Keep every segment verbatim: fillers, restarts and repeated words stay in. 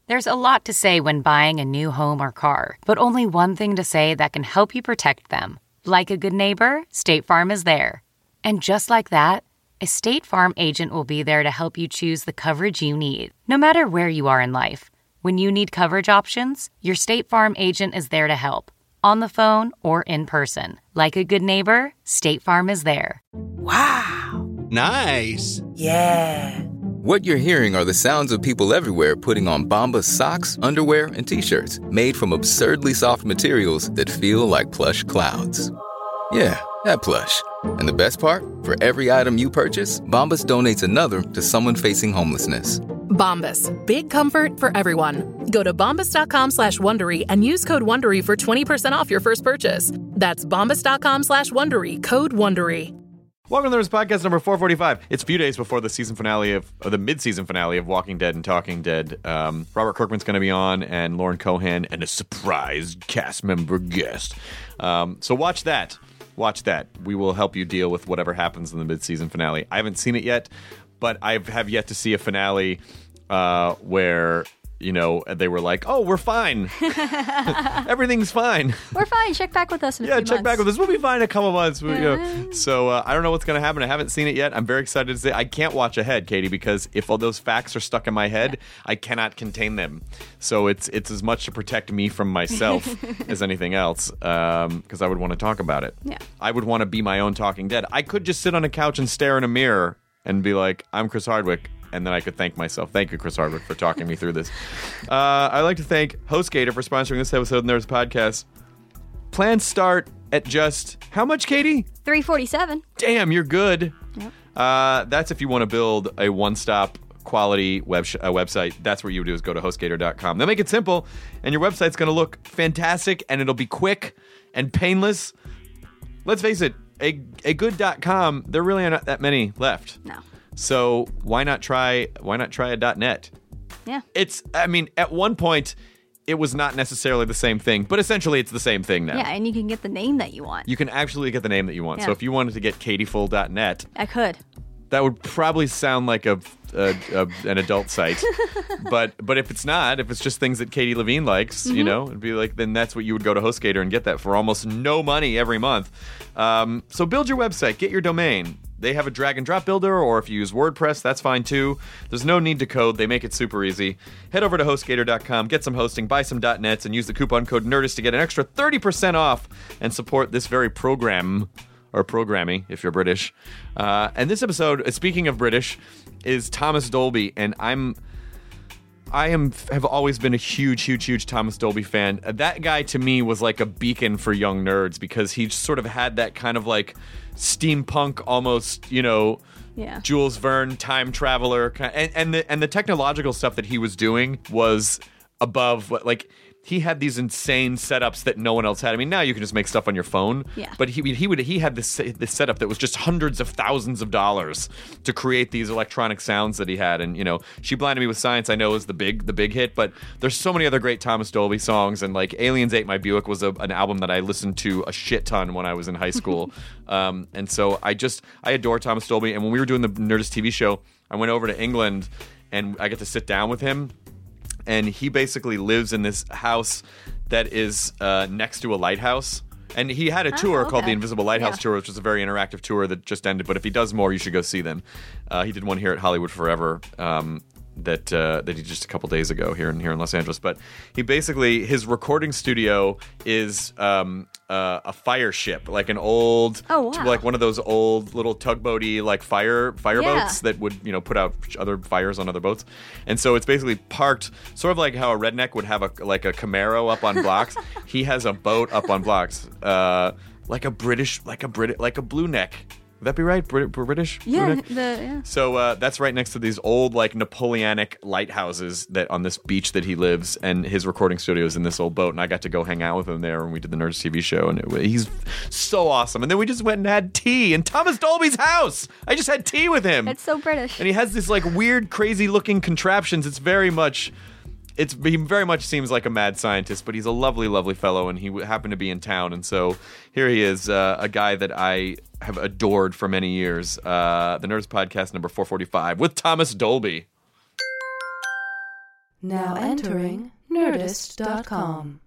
There's a lot to say when buying a new home or car, but only one thing to say that can help you protect them. Like a good neighbor, State Farm is there. And just like that, a State Farm agent will be there to help you choose the coverage you need, no matter where you are in life. When you need coverage options, your State Farm agent is there to help, on the phone or in person. Like a good neighbor, State Farm is there. Wow. Nice. Yeah. What you're hearing are the sounds of people everywhere putting on Bombas socks, underwear, and T-shirts made from absurdly soft materials that feel like plush clouds. Yeah, that plush. And the best part? For every item you purchase, Bombas donates another to someone facing homelessness. Bombas. Big comfort for everyone. Go to bombas.com slash Wondery and use code Wondery for twenty percent off your first purchase. That's bombas.com slash Wondery. Code Wondery. Welcome to this podcast number four forty-five. It's a few days before the season finale of, or the mid-season finale of Walking Dead and Talking Dead. Um, Robert Kirkman's going to be on, and Lauren Cohan, and a surprise cast member guest. Um, so watch that. Watch that. We will help you deal with whatever happens in the mid-season finale. I haven't seen it yet, but I have yet to see a finale uh, where, you know, they were like, oh, we're fine. Everything's fine. We're fine. Check back with us in a yeah, few check months. back with us. We'll be fine in a couple months. We, you know. So uh, I don't know what's going to happen. I haven't seen it yet. I'm very excited to say I can't watch ahead, Katie, because if all those facts are stuck in my head, I cannot contain them. So it's it's as much to protect me from myself as anything else, because um, I would want to talk about it. Yeah. I would want to be my own Talking Dead. I could just sit on a couch and stare in a mirror and be like, I'm Chris Hardwick. And then I could thank myself. Thank you, Chris Hardwick, for talking me through this. Uh, I'd like to thank HostGator for sponsoring this episode of Nerds Podcast. Plans start at just how much, Katie? three forty-seven. Damn, you're good. Yep. Uh, that's if you want to build a one-stop quality web sh- uh, website. That's what you would do is go to HostGator dot com. They'll make it simple, and your website's going to look fantastic, and it'll be quick and painless. Let's face it, a, a good .com, there really are not that many left. No. So why not try why not try a .net? Yeah. It's I mean, at one point it was not necessarily the same thing, but essentially it's the same thing now. Yeah, and you can get the name that you want. You can actually get the name that you want. Yeah. So if you wanted to get Katieful dot net, I could. that would probably sound like a, a, a an adult site. but but if it's not, if it's just things that Katie Levine likes, Mm-hmm. you know, it'd be like, then that's what you would go to HostGator and get that for almost no money every month. Um, so build your website, get your domain. They have a drag and drop builder, or if you use WordPress, that's fine too. There's no need to code. They make it super easy. Head over to HostGator dot com, get some hosting, buy some .nets, and use the coupon code NERDIST to get an extra thirty percent off and support this very program, or programming if you're British. Uh, and this episode, speaking of British, is Thomas Dolby, and I'm... I am have always been a huge, huge, huge Thomas Dolby fan. That guy to me was like a beacon for young nerds because he sort of had that kind of like steampunk, almost, you know, Yeah. Jules Verne time traveler, ki- and and the and the technological stuff that he was doing was above what like. He had these insane setups that no one else had. I mean, now you can just make stuff on your phone. Yeah. But he he would he had this this setup that was just hundreds of thousands of dollars to create these electronic sounds that he had. And you know, She Blinded Me with Science, I know, is the big the big hit. But there's so many other great Thomas Dolby songs. And like Aliens Ate My Buick was a, an album that I listened to a shit ton when I was in high school. um, and so I just I adore Thomas Dolby. And when we were doing the Nerdist T V show, I went over to England and I get to sit down with him. And he basically lives in this house that is uh, next to a lighthouse. And he had a tour Oh, okay. called the Invisible Lighthouse Yeah. Tour, which was a very interactive tour that just ended. But if he does more, you should go see them. Uh, he did one here at Hollywood Forever um, that uh, that he did just a couple days ago here in here in Los Angeles. But he basically, his recording studio is um, uh, a fire ship, like an old, Oh, wow. like one of those old little tugboaty like fire fire Yeah. boats that would, you know, put out other fires on other boats. And so it's basically parked sort of like how a redneck would have a like a Camaro up on blocks. He has a boat up on blocks, uh, like a British, like a Brit, like a blue neck. Would that be right? Brit- British? Blue Yeah, neck? the yeah. So uh, that's right next to these old, like, Napoleonic lighthouses that on this beach that he lives, and his recording studio is in this old boat, and I got to go hang out with him there when we did the Nerds T V show, and it, wa- he's so awesome. And then we just went and had tea in Thomas Dolby's house. I just had tea with him. It's so British. And he has this, like, weird, crazy-looking contraptions. It's very much... It's he very much seems like a mad scientist, but he's a lovely, lovely fellow, and he w- happened to be in town, and so here he is, uh, a guy that I have adored for many years. Uh, the Nerds Podcast number four forty-five with Thomas Dolby. Now entering Nerdist dot com.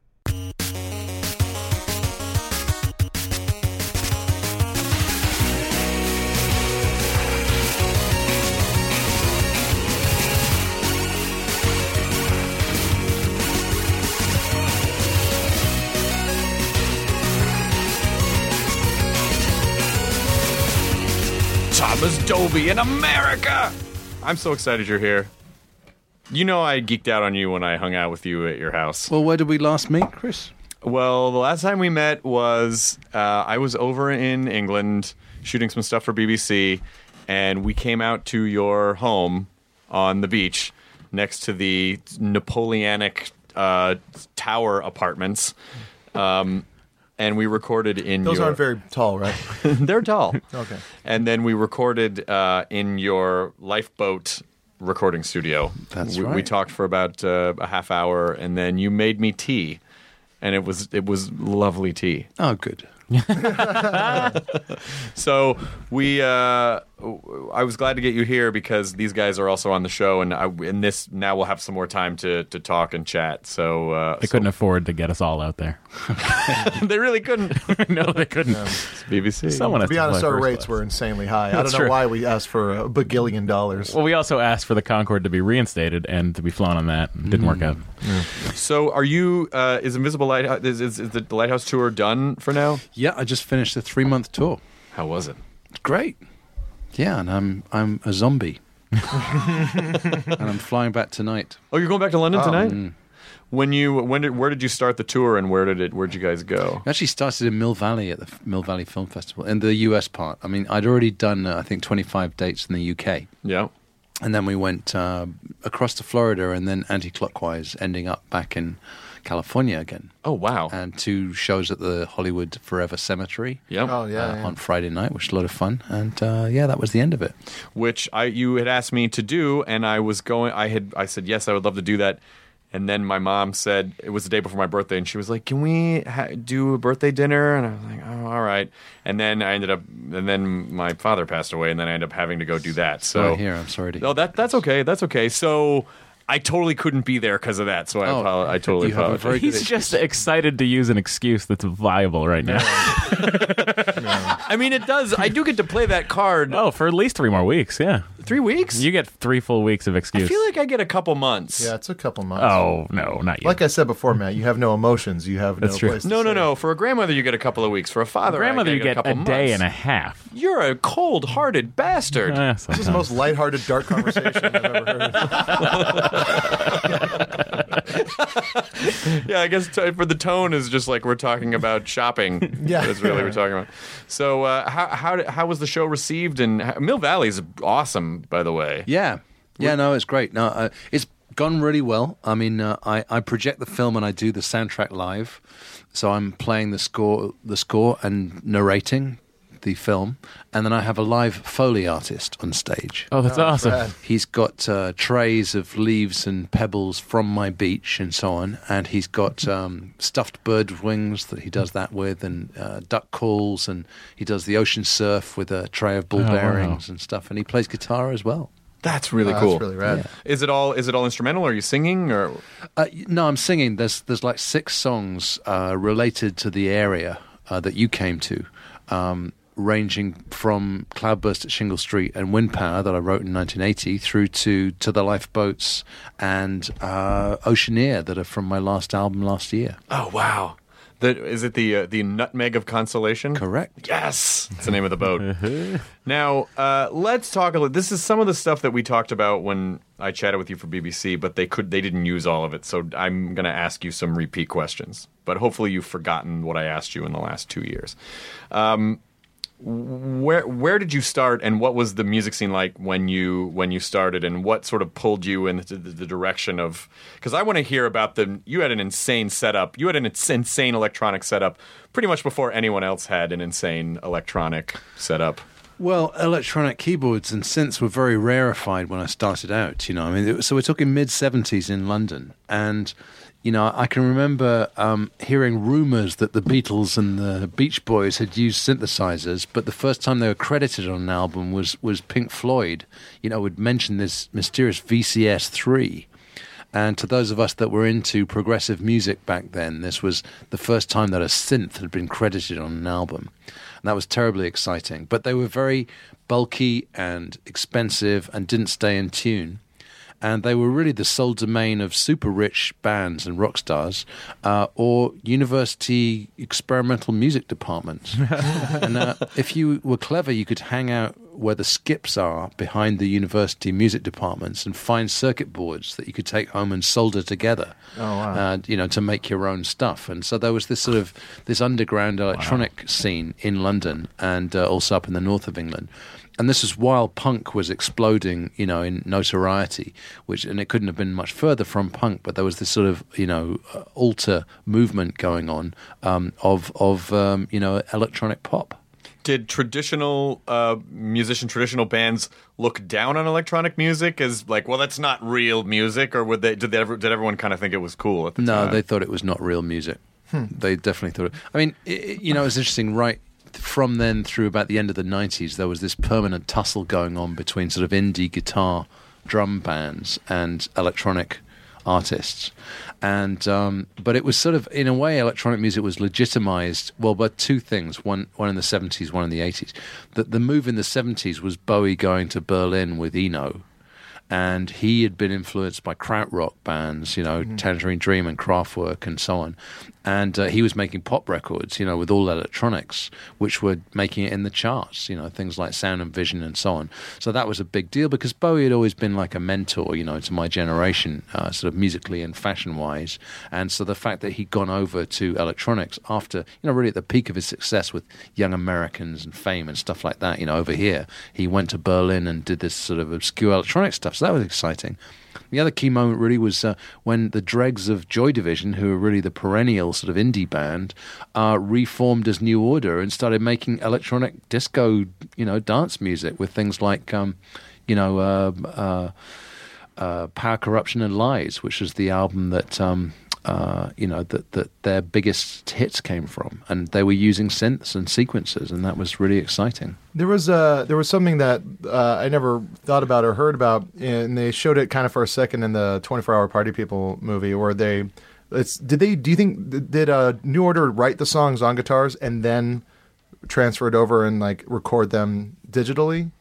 Thomas Dolby in America! I'm so excited you're here. You know I geeked out on you when I hung out with you at your house. Well, where did we last meet, Chris? Well, the last time we met was uh, I was over in England shooting some stuff for B B C, and we came out to your home on the beach next to the Napoleonic uh, tower apartments. Um, and we recorded in Those your... aren't very tall, right? They're tall. Okay. And then we recorded uh, in your lifeboat recording studio. That's we, right. We talked for about uh, a half hour, and then you made me tea, and it was it was lovely tea. Oh, good. So we, uh, I was glad to get you here because these guys are also on the show, and I, in this now we'll have some more time to, to talk and chat. So uh, They so- couldn't afford to get us all out there. they really couldn't. No, they couldn't. It's B B C. Someone To has be to honest, fly our first rates class. were insanely high. I That's don't know true. why we asked for a bagillion dollars. Well, we also asked for the Concorde to be reinstated and to be flown on that. It didn't work out. So are you? Uh, is Invisible Lighthouse? Is, is, is the Lighthouse tour done for now? Yeah, I just finished a three-month tour. How was it? It's great. Yeah, and I'm I'm a zombie. And I'm flying back tonight. Oh, you're going back to London tonight? Mm. When you when did where did you start the tour and where did it where'd you guys go? I actually started in Mill Valley at the Mill Valley Film Festival in the U S part. I mean, I'd already done, uh, I think, twenty-five dates in the U K. Yeah. And then we went uh, across to Florida and then anti-clockwise, ending up back in California again. Oh wow. And two shows at the Hollywood Forever Cemetery Yep. Oh, yeah. uh, yeah. on Friday night, which was a lot of fun. And uh, yeah, that was the end of it. Which I you had asked me to do, and I was going. I had I said yes, I would love to do that. And then my mom said it was the day before my birthday, and she was like, "Can we ha- do a birthday dinner?" And I was like, "Oh, all right." And then I ended up, and then my father passed away, and then I ended up having to go do that. So Sorry to hear. I'm sorry to hear. no, that that's okay. That's okay. So I totally couldn't be there because of that. So I Oh, apolo- I totally you have a apologize. very good He's just excited to use an excuse that's viable right now. I mean, it does. I do get to play that card. Oh, for at least three more weeks, yeah. Three weeks? You get three full weeks of excuse. I feel like I get a couple months. Yeah, it's a couple months. Oh, no, not you. Like I said before, Matt, you have no emotions. You have That's no true. place to No, no, say. no. For a grandmother, you get a couple of weeks. For a father, Grandmother, I you get a a, couple day months. and a half. You're a cold-hearted bastard. Eh, This is the sometimes. most lighthearted, dark conversation I've ever heard. Yeah, I guess t- for the tone is just like we're talking about shopping. Yeah. That's really what we're talking about. So, uh, how how did- how was the show received? And how, Mill Valley is awesome, by the way. Yeah, yeah, no, it's great. No, uh, it's gone really well. I mean, uh, I I project the film and I do the soundtrack live, so I'm playing the score, the score, and narrating the film, and then I have a live Foley artist on stage. Oh, that's awesome. Brad. He's got uh, trays of leaves and pebbles from my beach and so on, and he's got um, stuffed bird wings that he does that with, and uh, duck calls, and he does the ocean surf with a tray of ball Oh, wow. bearings and stuff, and he plays guitar as well. That's really Oh, cool. That's really rad. Is it all is it all instrumental? Are you singing or? Uh, no, I'm singing. There's there's like six songs uh, related to the area uh, that you came to, um, ranging from Cloudburst at Shingle Street and Wind Power that I wrote in nineteen eighty through to To the Lifeboats and uh, Oceaneer that are from my last album last year. Oh wow! The, is it the uh, the Nutmeg of Consolation? Correct. Yes, it's the name of the boat. Now, uh, let's talk a little. This is some of the stuff that we talked about when I chatted with you for B B C, but they could they didn't use all of it. So I'm going to ask you some repeat questions, but hopefully you've forgotten what I asked you in the last two years. Um, where where did you start, and what was the music scene like when you when you started, and what sort of pulled you in the, the, the direction of? Because I want to hear about the. You had an insane setup. You had an ins- insane electronic setup, pretty much before anyone else had an insane electronic setup. Well, electronic keyboards and synths were very rarefied when I started out. You know, I mean, it was- so we're talking mid seventies in London, and you know, I can remember um, hearing rumors that the Beatles and the Beach Boys had used synthesizers, but the first time they were credited on an album was was Pink Floyd. You know, would mention this mysterious V C S three. And to those of us that were into progressive music back then, this was the first time that a synth had been credited on an album. And that was terribly exciting. But they were very bulky and expensive and didn't stay in tune. And they were really the sole domain of super rich bands and rock stars uh, or university experimental music departments. And uh, if you were clever, you could hang out where the skips are behind the university music departments and find circuit boards that you could take home and solder together, Oh, wow. uh, you know, to make your own stuff. And so there was this sort of this underground electronic wow. scene in London and uh, also up in the north of England. And this is while punk was exploding, you know, in notoriety, which, and it couldn't have been much further from punk, but there was this sort of, you know, uh, alter movement going on um, of, of um, you know, electronic pop. Did traditional uh, musician, traditional bands look down on electronic music as like, well, that's not real music, or would they? Did they ever? Did everyone kind of think it was cool at the no, time? No, they thought it was not real music. Hmm. They definitely thought it. I mean, it, you know, it's interesting, right? From then through about the end of the nineties, there was this permanent tussle going on between sort of indie guitar drum bands and electronic artists. And um, but it was sort of, in a way, electronic music was legitimized, well, by two things, one one in the seventies, one in the eighties. The, the move in the seventies was Bowie going to Berlin with Eno. And he had been influenced by krautrock bands, you know, mm-hmm. Tangerine Dream and Kraftwerk and so on. And uh, he was making pop records, you know, with all electronics, which were making it in the charts, you know, things like Sound and Vision and so on. So that was a big deal because Bowie had always been like a mentor, you know, to my generation, uh, sort of musically and fashion-wise. And so the fact that he'd gone over to electronics after, you know, really at the peak of his success with Young Americans and Fame and stuff like that, you know, over here, he went to Berlin and did this sort of obscure electronic stuff. So that was exciting. The other key moment really was uh, when the dregs of Joy Division, who were really the perennial sort of indie band, uh, reformed as New Order and started making electronic disco, you know, dance music with things like, um, you know, uh, uh, uh, Power, Corruption and Lies, which was the album that... Um, Uh, you know, that, that their biggest hits came from, and they were using synths and sequencers, and that was really exciting. There was uh, there was something that uh, I never thought about or heard about, and they showed it kind of for a second in the twenty-four hour Party People movie, where they, it's, did they, do you think, did uh, New Order write the songs on guitars and then transfer it over and like record them digitally?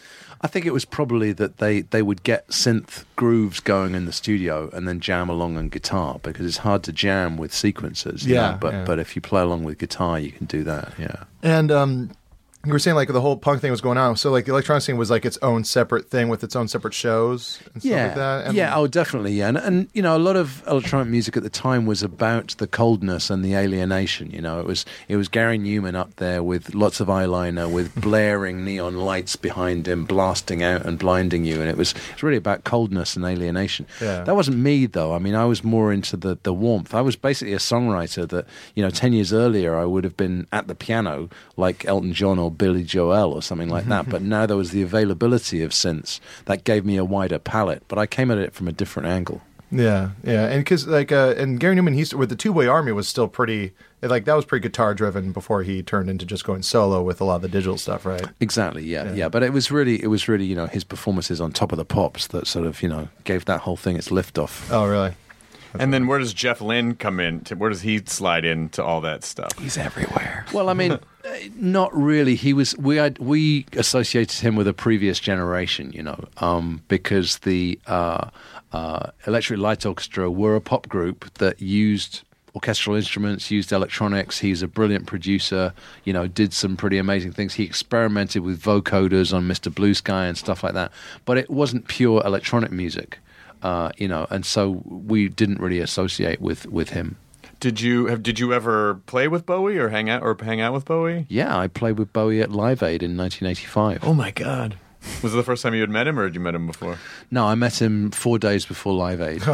I think it was probably that they, they would get synth grooves going in the studio and then jam along on guitar, because it's hard to jam with sequencers. Yeah, know, but yeah. but if you play along with guitar, you can do that. Yeah. And um, you were saying like the whole punk thing was going on, so like the electronic scene was like its own separate thing with its own separate shows and yeah. stuff like that. And yeah, oh, definitely. Yeah, and, and you know, a lot of electronic music at the time was about the coldness and the alienation. You know, it was it was Gary Newman up there with lots of eyeliner, with blaring neon lights behind him, blasting out and blinding you, and it was it's really about coldness and alienation. Yeah. That wasn't me though. I mean, I was more into the the warmth. I was basically a songwriter that, you know, ten years earlier I would have been at the piano like Elton John or Billy Joel or something like that. But now there was the availability of synths that gave me a wider palette. But I came at it from a different angle. Yeah, yeah, and because like uh, and Gary Newman, he's with the Two Boy Army was still pretty like that was pretty guitar driven before he turned into just going solo with a lot of the digital stuff, right? Exactly, yeah, Yeah. yeah. But it was really, it was really, you know, his performances on Top of the Pops that sort of, you know, gave that whole thing its liftoff. Oh, really? And then where does Jeff Lynne come in? To, where does he slide into all that stuff? He's everywhere. Well, I mean, not really. He was. We had, we associated him with a previous generation, you know, um, because the uh, uh, Electric Light Orchestra were a pop group that used orchestral instruments, used electronics. He's a brilliant producer, you know, did some pretty amazing things. He experimented with vocoders on Mister Blue Sky and stuff like that. But it wasn't pure electronic music. Uh, you know, and so we didn't really associate with, with him. Did you have? Did you ever play with Bowie or hang out or hang out with Bowie? Yeah, I played with Bowie at Live Aid in nineteen eighty-five. Oh my God! Was it the first time you had met him, or had you met him before? No, I met him four days before Live Aid.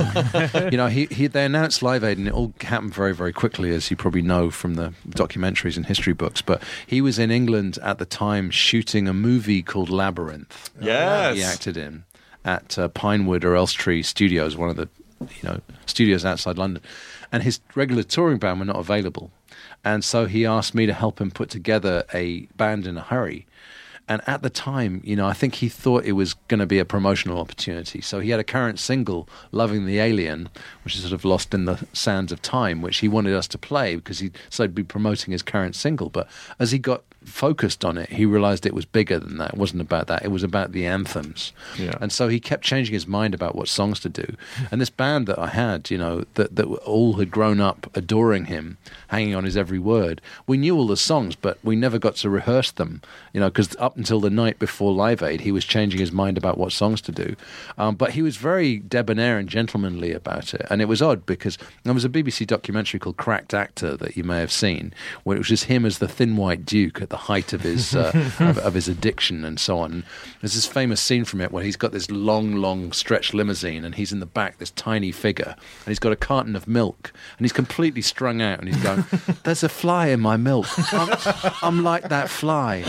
um, you know, he, he they announced Live Aid, and it all happened very, very quickly, as you probably know from the documentaries and history books. But he was in England at the time shooting a movie called Labyrinth. Yes, he acted in. At uh, Pinewood or Elstree Studios, one of the, you know, studios outside London, and his regular touring band were not available, and so he asked me to help him put together a band in a hurry, and at the time, you know, I think he thought it was going to be a promotional opportunity. So he had a current single, Loving the Alien, which is sort of lost in the sands of time, which he wanted us to play because he said he'd be promoting his current single. But as he got focused on it, he realized it was bigger than that. It wasn't about that. It was about the anthems. Yeah. And so he kept changing his mind about what songs to do. And this band that I had, you know, that, that all had grown up adoring him, hanging on his every word, we knew all the songs, but we never got to rehearse them, you know, because up until the night before Live Aid, he was changing his mind about what songs to do. Um, but he was very debonair and gentlemanly about it. And it was odd because there was a B B C documentary called Cracked Actor that you may have seen, where it was just him as the thin white duke at the height of his uh, of, of his addiction and so on. There's this famous scene from it where he's got this long, long stretch limousine and he's in the back, this tiny figure, and he's got a carton of milk and he's completely strung out and he's going, "There's a fly in my milk. I'm, I'm like that fly."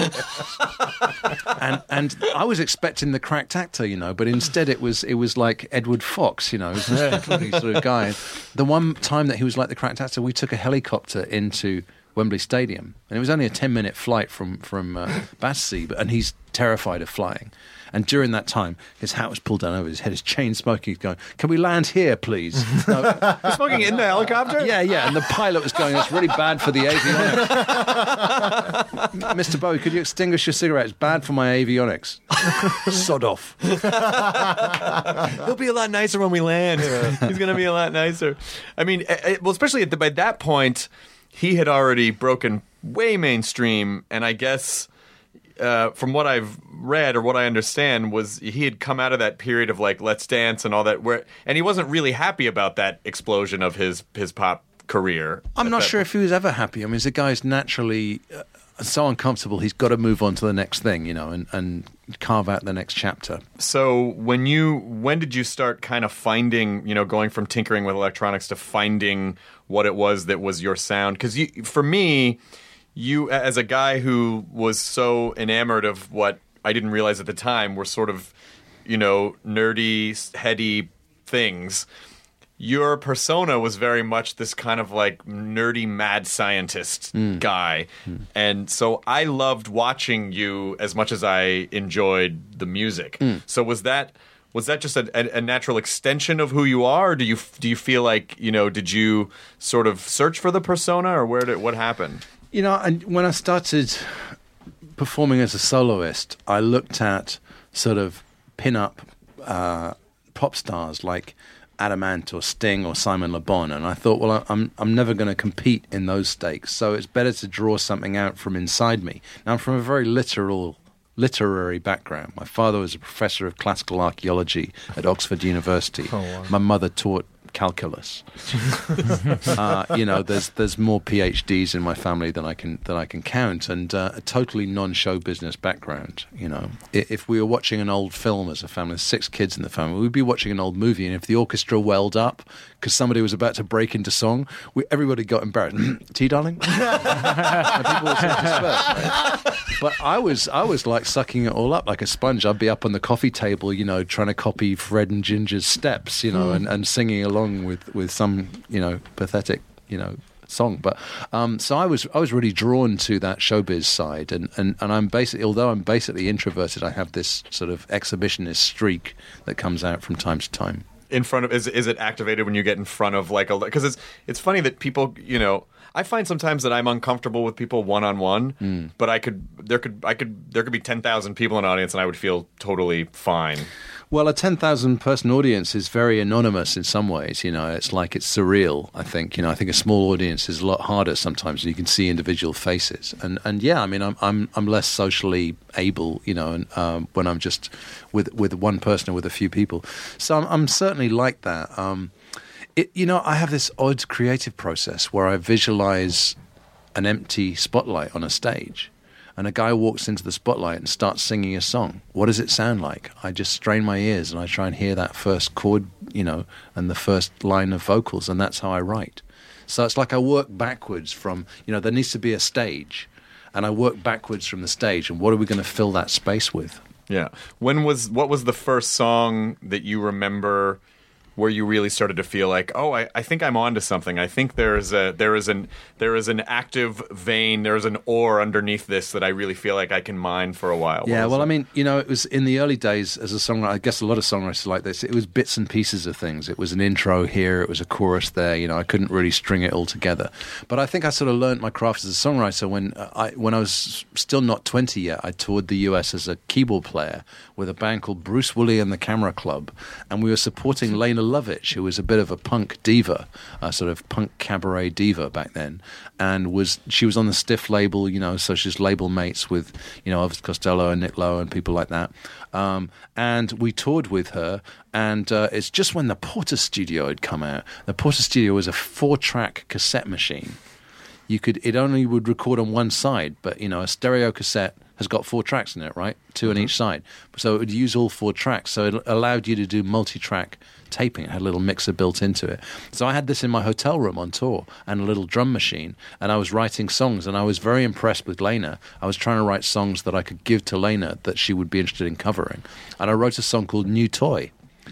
and and I was expecting the Cracked Actor, you know, but instead it was it was like Edward Fox, you know, this completely sort of guy. The one time that he was like the Cracked Actor, we took a helicopter into Wembley Stadium, and it was only a ten-minute flight from from uh, Battersea, but and he's terrified of flying. And during that time, his hat was pulled down over his head, his chain smoking. He's going, "Can we land here, please?" No. You're smoking in the helicopter? Yeah, yeah. And the pilot was going, "It's really bad for the avionics." Mister Bowie, could you extinguish your cigarette? It's bad for my avionics. Sod off. He'll be a lot nicer when we land. He's going to be a lot nicer. I mean, well, especially at the, by that point, he had already broken way mainstream, and I guess uh, from what I've read or what I understand was he had come out of that period of like Let's Dance and all that, where and he wasn't really happy about that explosion of his his pop career. I'm not sure if he was ever happy. I mean, the guy's naturally uh, so uncomfortable. He's got to move on to the next thing, you know, and, and carve out the next chapter. So when you when did you start kind of finding, you know, going from tinkering with electronics to finding what it was that was your sound? Because you, for me, you as a guy who was so enamored of what I didn't realize at the time were sort of, you know, nerdy, heady things. Your persona was very much this kind of like nerdy mad scientist mm. guy. Mm. And so I loved watching you as much as I enjoyed the music. Mm. So was that was that just a, a, a natural extension of who you are? Or do you do you feel like, you know, did you sort of search for the persona, or where did what happened? You know, and when I started performing as a soloist, I looked at sort of pin-up uh, pop stars like Adamant or Sting or Simon Le Bon, and I thought, well, I'm I'm never going to compete in those stakes, so it's better to draw something out from inside me. Now, I'm from a very literal, literary background. My father was a professor of classical archaeology at Oxford University. Oh, wow. My mother taught calculus. uh, you know, there's there's more PhDs in my family than I can than I can count, and uh, a totally non-show business background. You know, I, if we were watching an old film as a family, there's six kids in the family, we'd be watching an old movie, and if the orchestra welled up because somebody was about to break into song, we, everybody got embarrassed. Tea, darling. And people would sort of disperse, right? But I was I was like sucking it all up like a sponge. I'd be up on the coffee table, you know, trying to copy Fred and Ginger's steps, you know, mm. and, and singing along with with some, you know, pathetic, you know, song. But um so I was I was really drawn to that showbiz side, and and, and I'm basically, although I'm basically introverted, I have this sort of exhibitionist streak that comes out from time to time. In front of is is it activated when you get in front of like a, because it's it's funny that people, you know, I find sometimes that I'm uncomfortable with people one on one, but I could there could I could there could be ten thousand people in an audience and I would feel totally fine. Well, a ten thousand person audience is very anonymous in some ways, you know. It's like it's surreal, I think. You know, I think a small audience is a lot harder sometimes. You can see individual faces. And and yeah, I mean, I'm I'm I'm less socially able, you know, and um, when I'm just with with one person or with a few people. So I'm, I'm certainly like that. Um, it, you know, I have this odd creative process where I visualize an empty spotlight on a stage. And a guy walks into the spotlight and starts singing a song. What does it sound like? I just strain my ears and I try and hear that first chord, you know, and the first line of vocals, and that's how I write. So it's like I work backwards from, you know, there needs to be a stage, and I work backwards from the stage, and what are we going to fill that space with? Yeah. When was, what was the first song that you remember where you really started to feel like, oh, I, I think I'm onto something. I think there is a there is an there is an active vein, there is an ore underneath this that I really feel like I can mine for a while. Yeah, well, it? I mean, you know, it was in the early days as a songwriter. I guess a lot of songwriters like this. It was bits and pieces of things. It was an intro here, it was a chorus there. You know, I couldn't really string it all together. But I think I sort of learned my craft as a songwriter when I when I was still not twenty yet. I toured the U S as a keyboard player with a band called Bruce Woolley and the Camera Club, and we were supporting Lena Lovitch, who was a bit of a punk diva, a sort of punk cabaret diva back then, and was she was on the Stiff label, you know, so she's label mates with, you know, Elvis Costello and Nick Lowe and people like that. Um, and we toured with her, and uh, it's just when the Porter Studio had come out. The Porter Studio was a four-track cassette machine. You could it only would record on one side, but you know, a stereo cassette has got four tracks in it, right? Two on each side. So it would use all four tracks. So it allowed you to do multi-track taping. It had a little mixer built into it. So I had this in my hotel room on tour and a little drum machine, and I was writing songs, and I was very impressed with Lena. I was trying to write songs that I could give to Lena that she would be interested in covering. And I wrote a song called New Toy.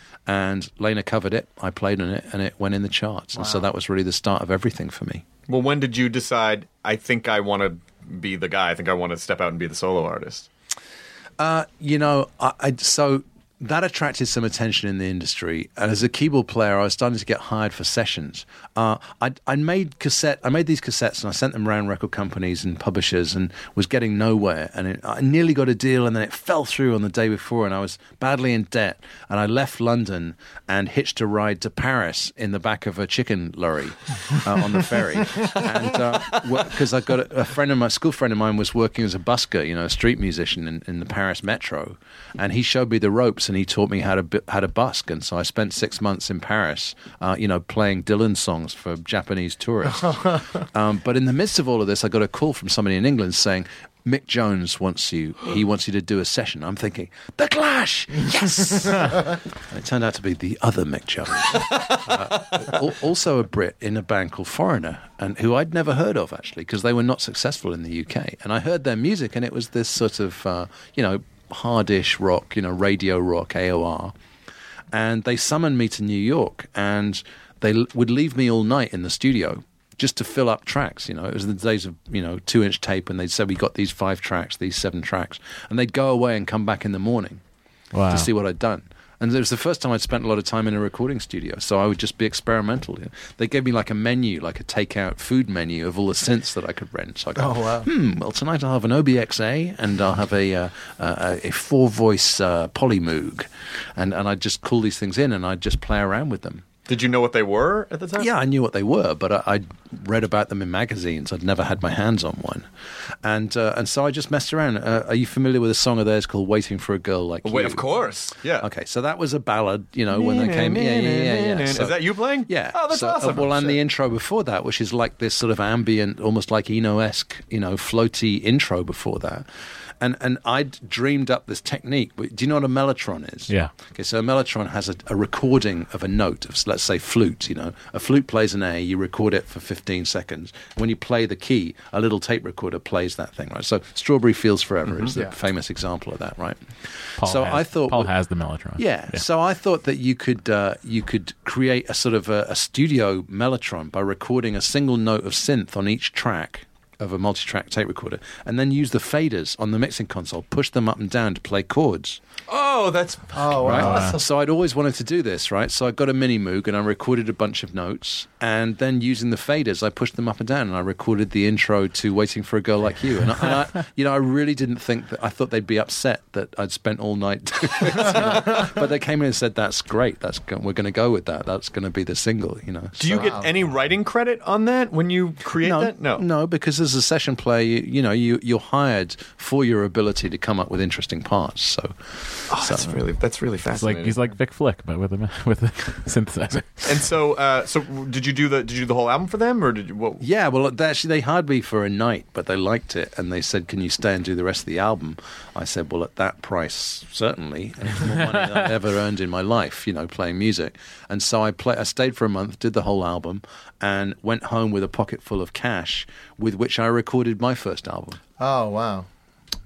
And Lena covered it, I played on it, and it went in the charts. Wow. And so that was really the start of everything for me. Well, when did you decide, I think I want to be the guy, I think I want to step out and be the solo artist? Uh, you know, I, I so that attracted some attention in the industry, and as a keyboard player, I was starting to get hired for sessions. Uh, I I made cassette, I made these cassettes, and I sent them around record companies and publishers, and was getting nowhere. And it, I nearly got a deal, and then it fell through on the day before, and I was badly in debt. And I left London and hitched a ride to Paris in the back of a chicken lorry uh, on the ferry, and because uh, I got a, a friend of my school friend of mine was working as a busker, you know, a street musician in, in the Paris metro, and he showed me the ropes. And he taught me how to how to busk, and so I spent six months in Paris, uh, you know, playing Dylan songs for Japanese tourists. um, but in the midst of all of this, I got a call from somebody in England saying, Mick Jones wants you. He wants you to do a session. I'm thinking, The Clash, yes. And it turned out to be the other Mick Jones, uh, also a Brit in a band called Foreigner, and who I'd never heard of actually, because they were not successful in the U K. And I heard their music, and it was this sort of, uh, you know. hardish rock, you know, radio rock, A O R. And they summoned me to New York, and they l- would leave me all night in the studio just to fill up tracks, you know. It was the days of, you know, two-inch tape, and they'd say, we got these five tracks, these seven tracks. And they'd go away and come back in the morning wow. to see what I'd done. And it was the first time I'd spent a lot of time in a recording studio, so I would just be experimental. You know? They gave me like a menu, like a takeout food menu of all the synths that I could rent. So I go, oh, wow. hmm, well, tonight I'll have an O B X A, and I'll have a uh, uh, a four-voice uh, Polymoog. And, and I'd just call these things in, and I'd just play around with them. Did you know what they were at the time? Yeah, I knew what they were, but I, I'd read about them in magazines. I'd never had my hands on one. And uh, and so I just messed around. Uh, are you familiar with a song of theirs called Waiting for a Girl Like Wait, You? of course. Yeah. Okay, so that was a ballad, you know, when they came. Yeah, yeah, yeah, yeah. So, is that you playing? Yeah. Oh, that's so, awesome. Uh, well, and the intro before that, which is like this sort of ambient, almost like Eno-esque, you know, floaty intro before that. And and I'd dreamed up this technique. Do you know what a mellotron is? Yeah. Okay, so a mellotron has a, a recording of a note of, let's say, flute. You know, a flute plays an A. You record it for fifteen seconds. When you play the key, a little tape recorder plays that thing, right? So "Strawberry Fields Forever" mm-hmm. is the yeah. famous example of that, right? Paul so has, I thought Paul has the mellotron. Yeah, yeah. So I thought that you could uh, you could create a sort of a, a studio mellotron by recording a single note of synth on each track of a multi-track tape recorder, and then use the faders on the mixing console, push them up and down to play chords. Oh, that's Oh, Right? wow. So I'd always wanted to do this, right? So I got a mini Moog and I recorded a bunch of notes, and then using the faders, I pushed them up and down, and I recorded the intro to "Waiting for a Girl Like You." And, I, and I, you know, I really didn't think that. I thought they'd be upset that I'd spent all night doing this, you know? But they came in and said, "That's great. That's go- we're going to go with that. That's going to be the single." You know. Do you So- get any writing credit on that when you create no, that? No. no, because as a session player, you, you know, you you're hired for your ability to come up with interesting parts. So, Oh, that's so- really that's really He's like fascinating. he's like Vic Flick, but with a with a synthesizer. And so, uh, so did you do the did you do the whole album for them, or did you? What? Yeah, well, they actually, they hired me for a night, but they liked it, and they said, "Can you stay and do the rest of the album?" I said, "Well, at that price, certainly. And it's more money than I've ever earned in my life, you know, playing music." And so I play. I stayed for a month, did the whole album, and went home with a pocket full of cash, with which I recorded my first album. Oh, wow.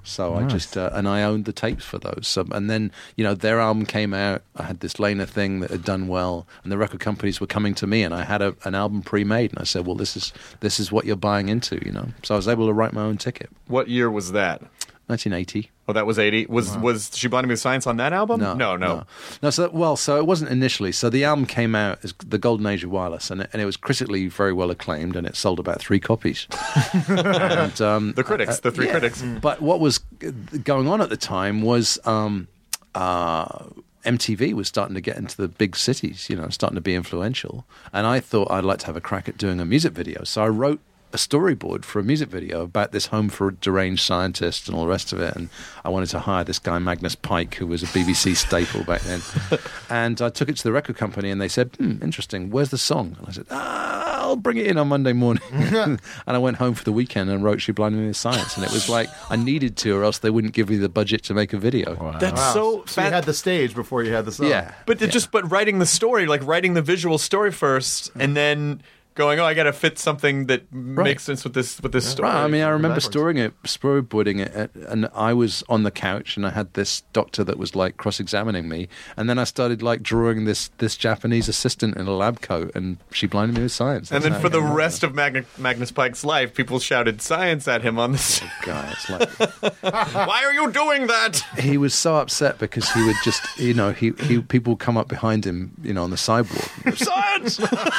So I Nice. just uh, and I owned the tapes for those. So, and then you know their album came out. I had this Lena thing that had done well, and the record companies were coming to me, and I had a, an album pre-made, and I said, "Well, this is this is what you're buying into," you know. So I was able to write my own ticket. What year was that? nineteen eighty. Oh, that was eighty. Was was She Blinded Me with Science on that album? No, no, no. no. No, so well, so it wasn't initially. So the album came out as the Golden Age of Wireless, and it, and it was critically very well acclaimed, and it sold about three copies. and, um, The critics, the three yeah. critics. But what was going on at the time was um, uh, M T V was starting to get into the big cities, you know, starting to be influential, and I thought I'd like to have a crack at doing a music video. So I wrote a storyboard for a music video about this home for deranged scientists and all the rest of it. And I wanted to hire this guy, Magnus Pike, who was a B B C staple back then. And I took it to the record company and they said, hmm, interesting, where's the song? And I said, ah, I'll bring it in on Monday morning. And I went home for the weekend and wrote She Blinded Me with Science. And it was like, I needed to, or else they wouldn't give me the budget to make a video. Wow. That's Wow. so So you fat. had the stage before you had the song. Yeah. But it just but writing the story, like writing the visual story first, and then going, oh, I got to fit something that makes sense with this with this story. Right, I mean, I remember backwards. storing it, storyboarding it, and I was on the couch, and I had this doctor that was like cross-examining me, and then I started like drawing this this Japanese assistant in a lab coat, and She Blinded Me with Science. and That's then how for it the came out. rest of Mag- Magnus Pike's life, people shouted science at him on the stage. guy, it's like Why are you doing that? he was so upset because he would just, you know, he, he people would come up behind him, you know, on the sidewalk, Science!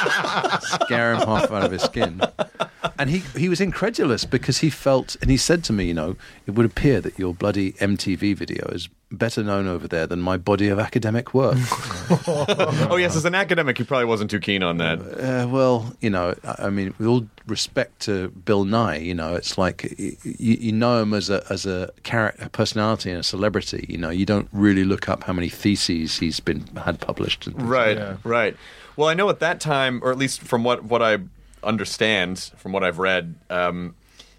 scare him half out of his skin. And he, he was incredulous because he felt, and he said to me, you know, it would appear that your bloody M T V video is better known over there than my body of academic work. Oh, yes, as an academic, he probably wasn't too keen on that. Uh, well, you know, I I mean, with all respect to Bill Nye, you know, it's like you, you know him as a as a character, a personality, and a celebrity. You know, you don't really look up how many theses he's been had published. And things like Right, Yeah. right. Well, I know at that time, or at least from what, what I understand, from what I've read, um,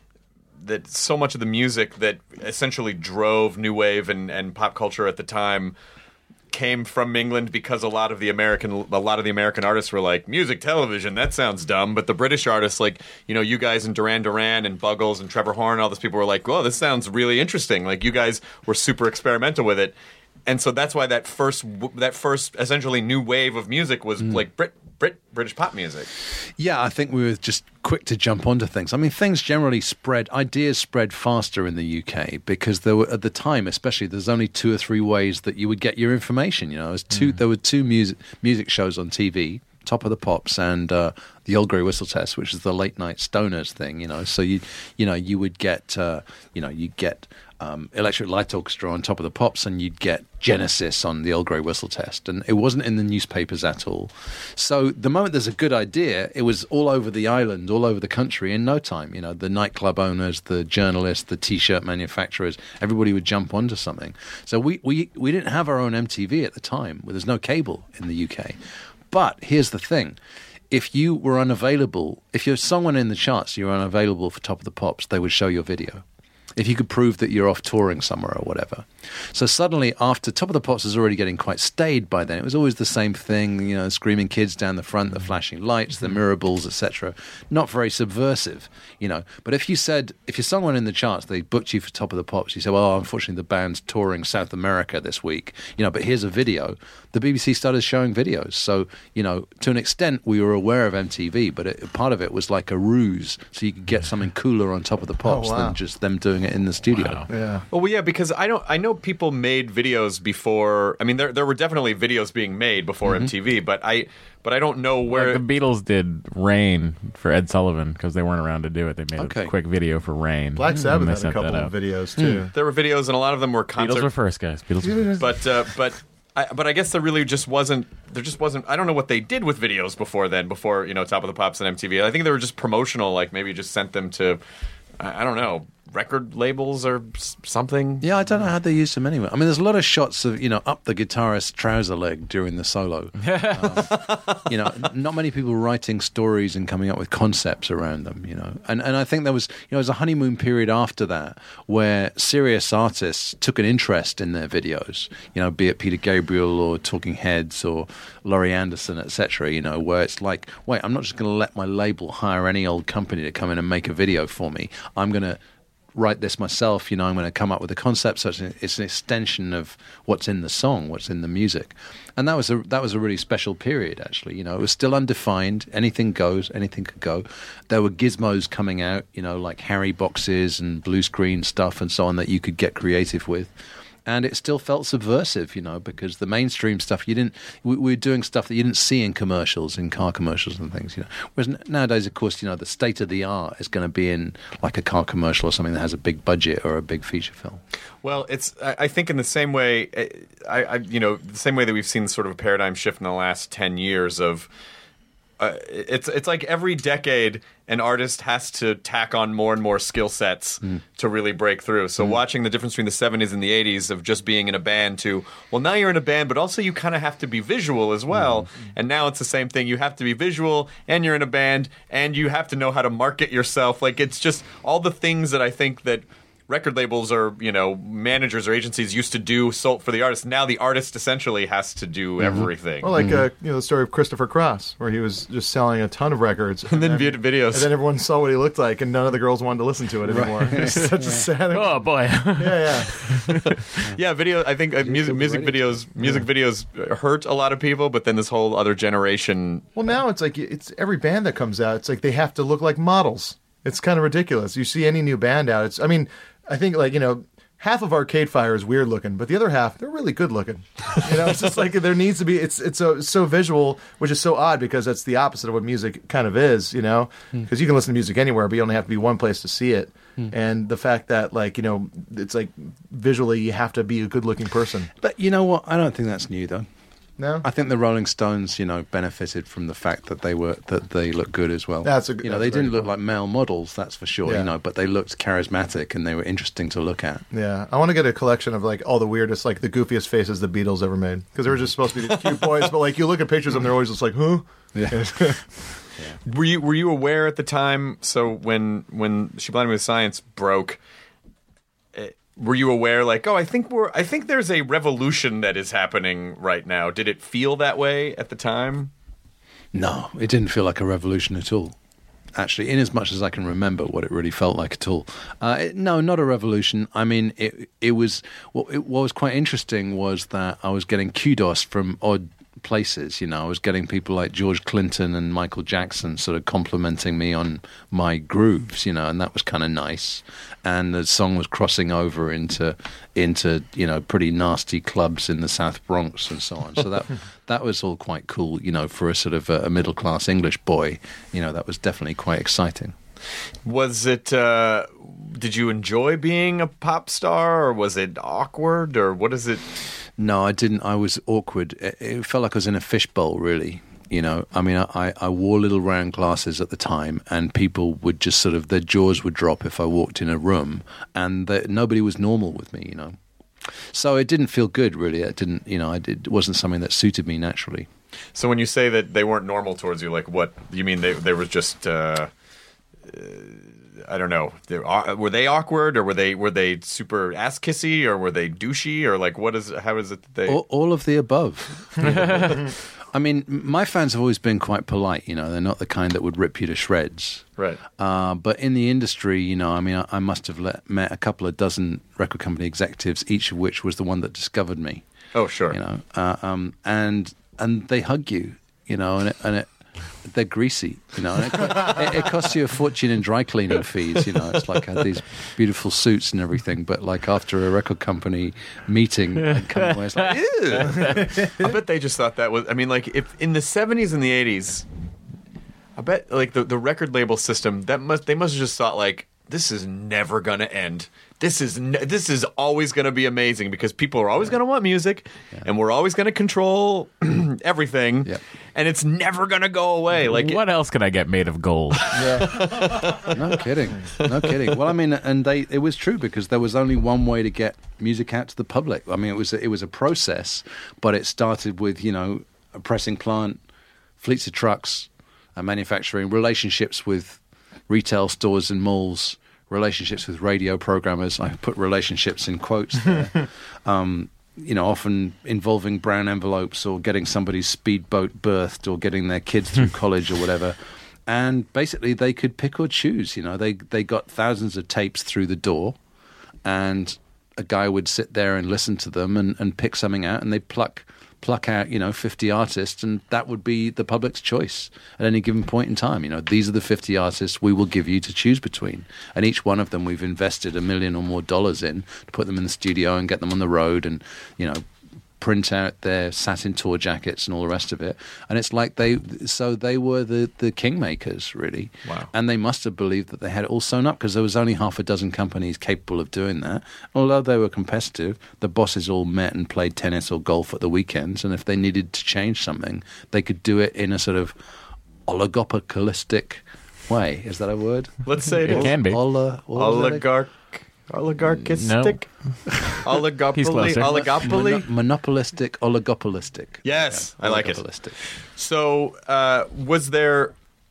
that so much of the music that essentially drove new wave and, and pop culture at the time came from England because a lot of the American a lot of the American artists were like, music television, that sounds dumb. But the British artists, like, you know, you guys and Duran Duran and Buggles and Trevor Horn, all those people were like, well, this sounds really interesting. Like, you guys were super experimental with it. And so that's why that first that first essentially new wave of music was like Brit, Brit British pop music. Yeah, I think we were just quick to jump onto things. I mean, things generally spread, ideas spread faster in the U K because there were, at the time, especially, there's only two or three ways that you would get your information. You know, there's two, there were two music music shows on T V, Top of the Pops and uh, the Old Grey Whistle Test, which is the late night stoners thing. You know, so you you know you would get uh, you know you get. Um, Electric Light Orchestra on Top of the Pops, and you'd get Genesis on the Old Grey Whistle Test, and it wasn't in the newspapers at all. So the moment there's a good idea, it was all over the island, all over the country in no time. You know, the nightclub owners, the journalists, the T-shirt manufacturers, everybody would jump onto something. So we we we didn't have our own M T V at the time. There's no cable in the U K. But here's the thing. If you were unavailable, if you're someone in the charts, you're unavailable for Top of the Pops, they would show your video. If you could prove that you're off touring somewhere or whatever. So suddenly, after Top of the Pops was already getting quite staid by then, it was always the same thing, you know, screaming kids down the front, the flashing lights, the mirror balls, et cetera. Not very subversive, you know. But if you said, if you're someone in the charts, they booked you for Top of the Pops, you said, well, unfortunately, the band's touring South America this week, you know, but here's a video. The B B C started showing videos. So, you know, to an extent, we were aware of M T V, but it, part of it was like a ruse, so you could get something cooler on Top of the Pops Oh, wow. than just them doing it in the studio. Wow. Yeah. Well, yeah, because I don't. I know people made videos before. I mean, there there were definitely videos being made before M T V, but I but I don't know where. Like the Beatles did Rain for Ed Sullivan because they weren't around to do it. They made Okay. a quick video for Rain. Black and Sabbath they had a sent couple that of out. videos too. there were videos, and a lot of them were Beatles concert. were first, guys. Beatles were first. but uh, but I, but I guess there really just wasn't. There just wasn't. I don't know what they did with videos before then. Before, you know, Top of the Pops and M T V. I think they were just promotional. Like maybe just sent them to. I, I don't know. Record labels or s- something. Yeah, I don't know how they used them anyway. I mean, there's a lot of shots of, you know, up the guitarist's trouser leg during the solo. um, you know, not many people writing stories and coming up with concepts around them, you know. And and I think there was, you know, there was a honeymoon period after that where serious artists took an interest in their videos, you know, be it Peter Gabriel or Talking Heads or Laurie Anderson, et cetera, you know, where it's like, wait, I'm not just going to let my label hire any old company to come in and make a video for me. I'm going to write this myself. You know, I'm going to come up with a concept. So it's an, it's an extension of what's in the song, what's in the music, and that was a that was a really special period. Actually, you know, it was still undefined. Anything goes. Anything could go. There were gizmos coming out. You know, like Harry boxes and blue screen stuff and so on that you could get creative with. And it still felt subversive, you know, because the mainstream stuff you didn't. We, we were doing stuff that you didn't see in commercials, in car commercials and things, you know. Whereas n- nowadays, of course, you know, the state of the art is going to be in like a car commercial or something that has a big budget or a big feature film. Well, it's. I I think in the same way, I, I you know, the same way that we've seen sort of a paradigm shift in the last ten years of. Uh, it's it's like every decade an artist has to tack on more and more skill sets mm. to really break through. So mm. watching the difference between the seventies and the eighties of just being in a band to, well, now you're in a band, but also you kind of have to be visual as well. Mm. And now it's the same thing. You have to be visual and you're in a band and you have to know how to market yourself. Like it's just all the things that I think that record labels or, you know, managers or agencies used to do sold for the artist. Now the artist essentially has to do mm-hmm. everything. Well, like, mm-hmm. uh, you know, the story of Christopher Cross, where he was just selling a ton of records. And, and then then, videos. And then everyone saw what he looked like, and none of the girls wanted to listen to it anymore. Right. It's such a sad... Oh, boy. yeah, yeah. yeah, video, I think uh, music music videos music yeah. videos hurt a lot of people, but then this whole other generation... Well, now it's like, it's every band that comes out, it's like they have to look like models. It's kind of ridiculous. You see any new band out, it's, I mean... I think, like, you know, half of Arcade Fire is weird looking, but the other half, they're really good looking. You know, it's just like there needs to be, it's it's so, so visual, which is so odd because that's the opposite of what music kind of is, you know? Because mm. you can listen to music anywhere, but you only have to be one place to see it. Mm. And the fact that, like, you know, it's like visually you have to be a good looking person. But you know what? I don't think that's new, though. No, I think the Rolling Stones, you know, benefited from the fact that they were that they look good as well. That's a, you know, that's they didn't look cool. like male models, that's for sure. Yeah. You know, but they looked charismatic and they were interesting to look at. Yeah, I want to get a collection of like all the weirdest, like the goofiest faces the Beatles ever made because they were just supposed to be these cute boys, but like you look at pictures of them, they're always just like, huh? Yeah. yeah. Were you were you aware at the time? So when when She Blinded Me with Science broke. Were you aware, like, oh, I think we're, I think there's a revolution that is happening right now? Did it feel that way at the time? No, it didn't feel like a revolution at all. Actually, in as much as I can remember what it really felt like at all. Uh, it, no, not a revolution. I mean, it it was what, it, what was quite interesting was that I was getting kudos from odd places. You know, I was getting people like George Clinton and Michael Jackson sort of complimenting me on my grooves, you know, and that was kind of nice. And the song was crossing over into into you know pretty nasty clubs in the South Bronx and so on. So that that was all quite cool, you know, for a sort of a, a middle class English boy. You know, that was definitely quite exciting. Was it? Uh, did you enjoy being a pop star, or was it awkward, or what is it? No, I didn't. I was awkward. It, it felt like I was in a fishbowl, really. You know, I mean, I, I wore little round glasses at the time, and people would just sort of, their jaws would drop if I walked in a room, and the, nobody was normal with me, you know. So it didn't feel good, really. It didn't, you know, I did, it wasn't something that suited me naturally. So when you say that they weren't normal towards you, like what, you mean they, they were just... Uh, uh, I don't know. Were they awkward, or were they were they super ass kissy, or were they douchey, or like what is how is it that they? All, all of the above. I mean, my fans have always been quite polite. You know, they're not the kind that would rip you to shreds. Right. Uh, but in the industry, you know, I mean, I, I must have let, met a couple of dozen record company executives, each of which was the one that discovered me. Oh, sure. You know, uh, um, and and they hug you. You know, and it, and it. They're greasy, you know. And it, it, it costs you a fortune in dry cleaning fees, you know. It's like I had these beautiful suits and everything, but like after a record company meeting, I'd come away, it's like, ew. I bet they just thought that was. I mean, like if in the seventies and the eighties, I bet like the the record label system that must they must have just thought like this is never gonna end. This is ne- this is always going to be amazing because people are always going to want music, yeah. and we're always going to control everything, yeah. and it's never going to go away. Like, what it- else can I get made of gold? Yeah. No kidding, no kidding. Well, I mean, and they it was true because there was only one way to get music out to the public. I mean, it was it was a process, but it started with you know a pressing plant, fleets of trucks, uh, manufacturing, relationships with retail stores and malls. Relationships with radio programmers. I put relationships in quotes there. um, you know, often involving brown envelopes or getting somebody's speedboat berthed or getting their kids through college or whatever. and basically they could pick or choose. You know, they they got thousands of tapes through the door, and a guy would sit there and listen to them and, and pick something out, and they'd pluck pluck out, you know, fifty artists, and that would be the public's choice at any given point in time. You know, these are the fifty artists we will give you to choose between. And each one of them we've invested a million or more dollars in to put them in the studio and get them on the road and, you know, print out their satin tour jackets and all the rest of it. And it's like they, so they were the, the kingmakers, really. Wow. And they must have believed that they had it all sewn up, because there was only half a dozen companies capable of doing that. Although they were competitive, the bosses all met and played tennis or golf at the weekends. And if they needed to change something, they could do it in a sort of oligopolistic way. Is that a word? Let's say it, It is. can be. Ola, what was it? Oligarch. Oligarchistic? Oligopoly? He's closer. Oligopoly? Mono- monopolistic, oligopolistic. Yes, Yeah, I like it. oligopolistic. So, uh, was there...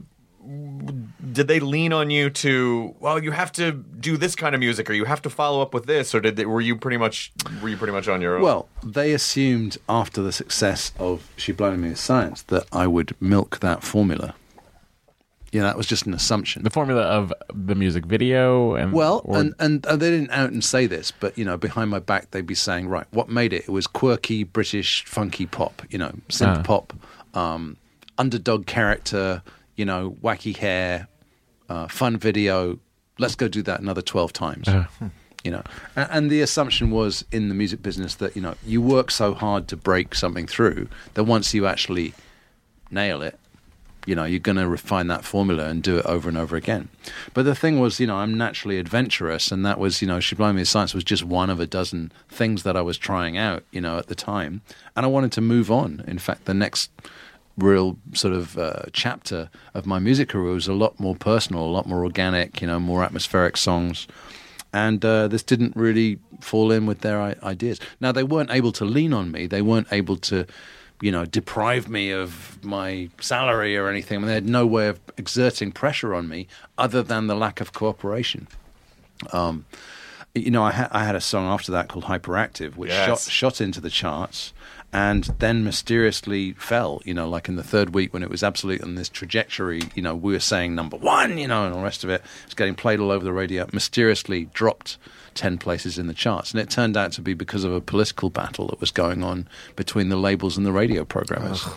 Did they lean on you to, well, you have to do this kind of music, or you have to follow up with this, or did they, were you pretty much were you pretty much on your own? Well, they assumed after the success of She Blinded Me with Science that I would milk that formula. Yeah, that was just an assumption. The formula of the music video and Well, or- and, and and they didn't out and say this, but, you know, behind my back they'd be saying, right, what made it? It was quirky, British, funky pop, you know, synth Ah. pop, um, underdog character, you know, wacky hair, uh, fun video. Let's go do that another twelve times. Uh. You know, and, and the assumption was in the music business that, you know, you work so hard to break something through that once you actually nail it, you know, you're going to refine that formula and do it over and over again. But the thing was, you know, I'm naturally adventurous, and that was, you know, She Blinded Me with Science was just one of a dozen things that I was trying out, you know, at the time. And I wanted to move on. In fact, the next real sort of uh, chapter of my music career was a lot more personal, a lot more organic, you know, more atmospheric songs. And uh, this didn't really fall in with their I- ideas. Now, they weren't able to lean on me. They weren't able to, you know, deprive me of my salary or anything. I mean, they had no way of exerting pressure on me other than the lack of cooperation. Um, you know, I, ha- I had a song after that called Hyperactive, which Yes. shot, shot into the charts and then mysteriously fell, you know, like in the third week when it was absolutely on this trajectory. You know, we were saying number one, you know, and all the rest of it. It was getting played all over the radio, mysteriously dropped ten places in the charts. And it turned out to be because of a political battle that was going on between the labels and the radio programmers.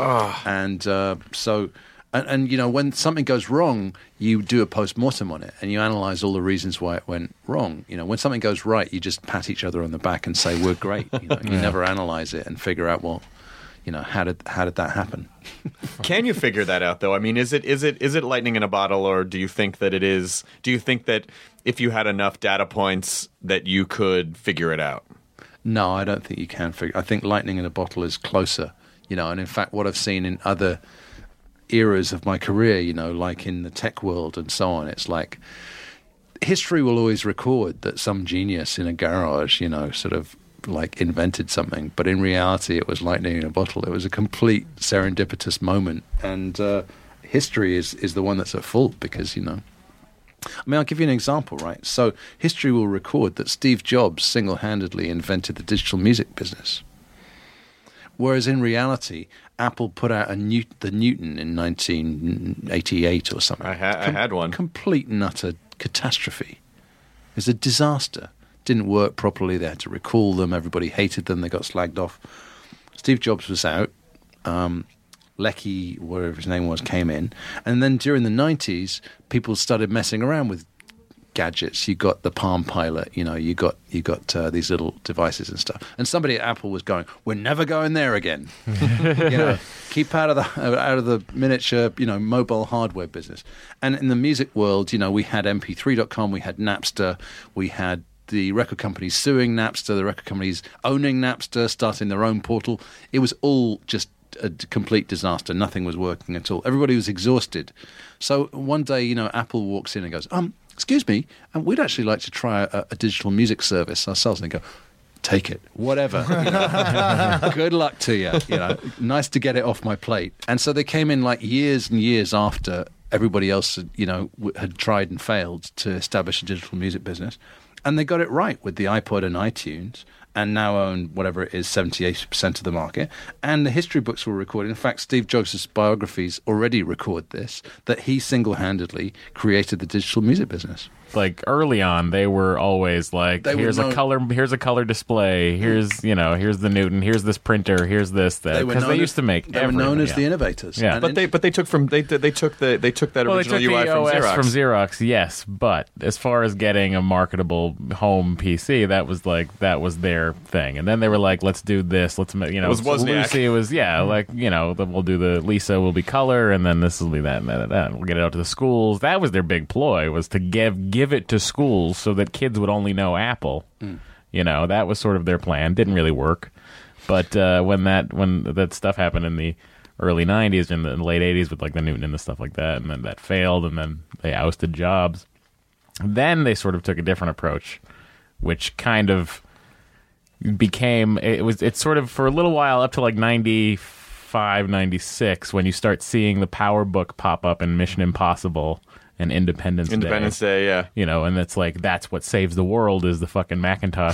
And uh, so, and, and, you know, when something goes wrong, you do a post-mortem on it and you analyze all the reasons why it went wrong. You know, when something goes right, you just pat each other on the back and say, we're great. You know, you never analyze it and figure out, well, you know, how did how did that happen? Can you figure that out, though? I mean, is it is it is it lightning in a bottle, or do you think that it is? Do you think that if you had enough data points that you could figure it out? No, I don't think you can figure. I think lightning in a bottle is closer, you know. And in fact, what I've seen in other eras of my career, you know, like in the tech world and so on, it's like history will always record that some genius in a garage, you know, sort of like invented something, but in reality it was lightning in a bottle. It was a complete serendipitous moment, and uh, history is is the one that's at fault because, you know, I mean, I'll give you an example, right? So history will record that Steve Jobs single-handedly invented the digital music business, whereas in reality Apple put out a Newt- the Newton in nineteen eighty-eight or something. I, ha- I had one. Complete and utter catastrophe. It was a disaster. Didn't work properly. They had to recall them. Everybody hated them. They got slagged off. Steve Jobs was out. Um, Lecky, whatever his name was, came in. And then during the nineties, people started messing around with gadgets. You got the Palm Pilot, you know, you got you got uh, these little devices and stuff. And somebody at Apple was going, "We're never going there again." You know, keep out of the out of the miniature, you know, mobile hardware business. And in the music world, you know, we had M P three dot com, we had Napster, we had the record companies suing Napster, the record companies owning Napster, starting their own portal. It was all just a complete disaster. Nothing was working at all. Everybody was exhausted. So one day, you know, Apple walks in and goes, um, excuse me, and we'd actually like to try a, a digital music service ourselves. And they go, take it, whatever. You know. Good luck to you. You know, nice to get it off my plate. And so they came in like years and years after everybody else, had, you know, had tried and failed to establish a digital music business. And they got it right with the iPod and iTunes. and now own whatever it is, seventy, eighty percent of the market. And the history books were recorded. In fact, Steve Jobs' biographies already record this, that he single-handedly created the digital music business. Like early on, they were always like, They were "Here's a known- color, here's a color display. Here's you know, here's the Newton. Here's this printer. Here's this that." They were Because they known used as- to make. They were known everything, as yeah. the innovators. Yeah. And But in- they but they took from they they took the they took that Well, they original took U I the from O S Xerox. from Xerox, yes. But as far as getting a marketable home P C, that was like that was their thing. And then they were like, "Let's do this. Let's ma- you know." It was Wozniak. Lucy was yeah, like you know, the, we'll do the Lisa will be color, and then this will be that and that and that. We'll get it out to the schools. That was their big ploy, was to give give it to schools so that kids would only know Apple. Mm. You know, that was sort of their plan. Didn't really work. But uh, when that when that stuff happened in the early nineties and the late eighties with like the Newton and the stuff like that, and then that failed, and then they ousted Jobs. Then they sort of took a different approach, which kind of became it was it's sort of for a little while up to like ninety-five, ninety-six when you start seeing the PowerBook pop up in Mission Impossible and Independence Day. Independence Day, yeah. You know, and it's like, that's what saves the world is the fucking Macintosh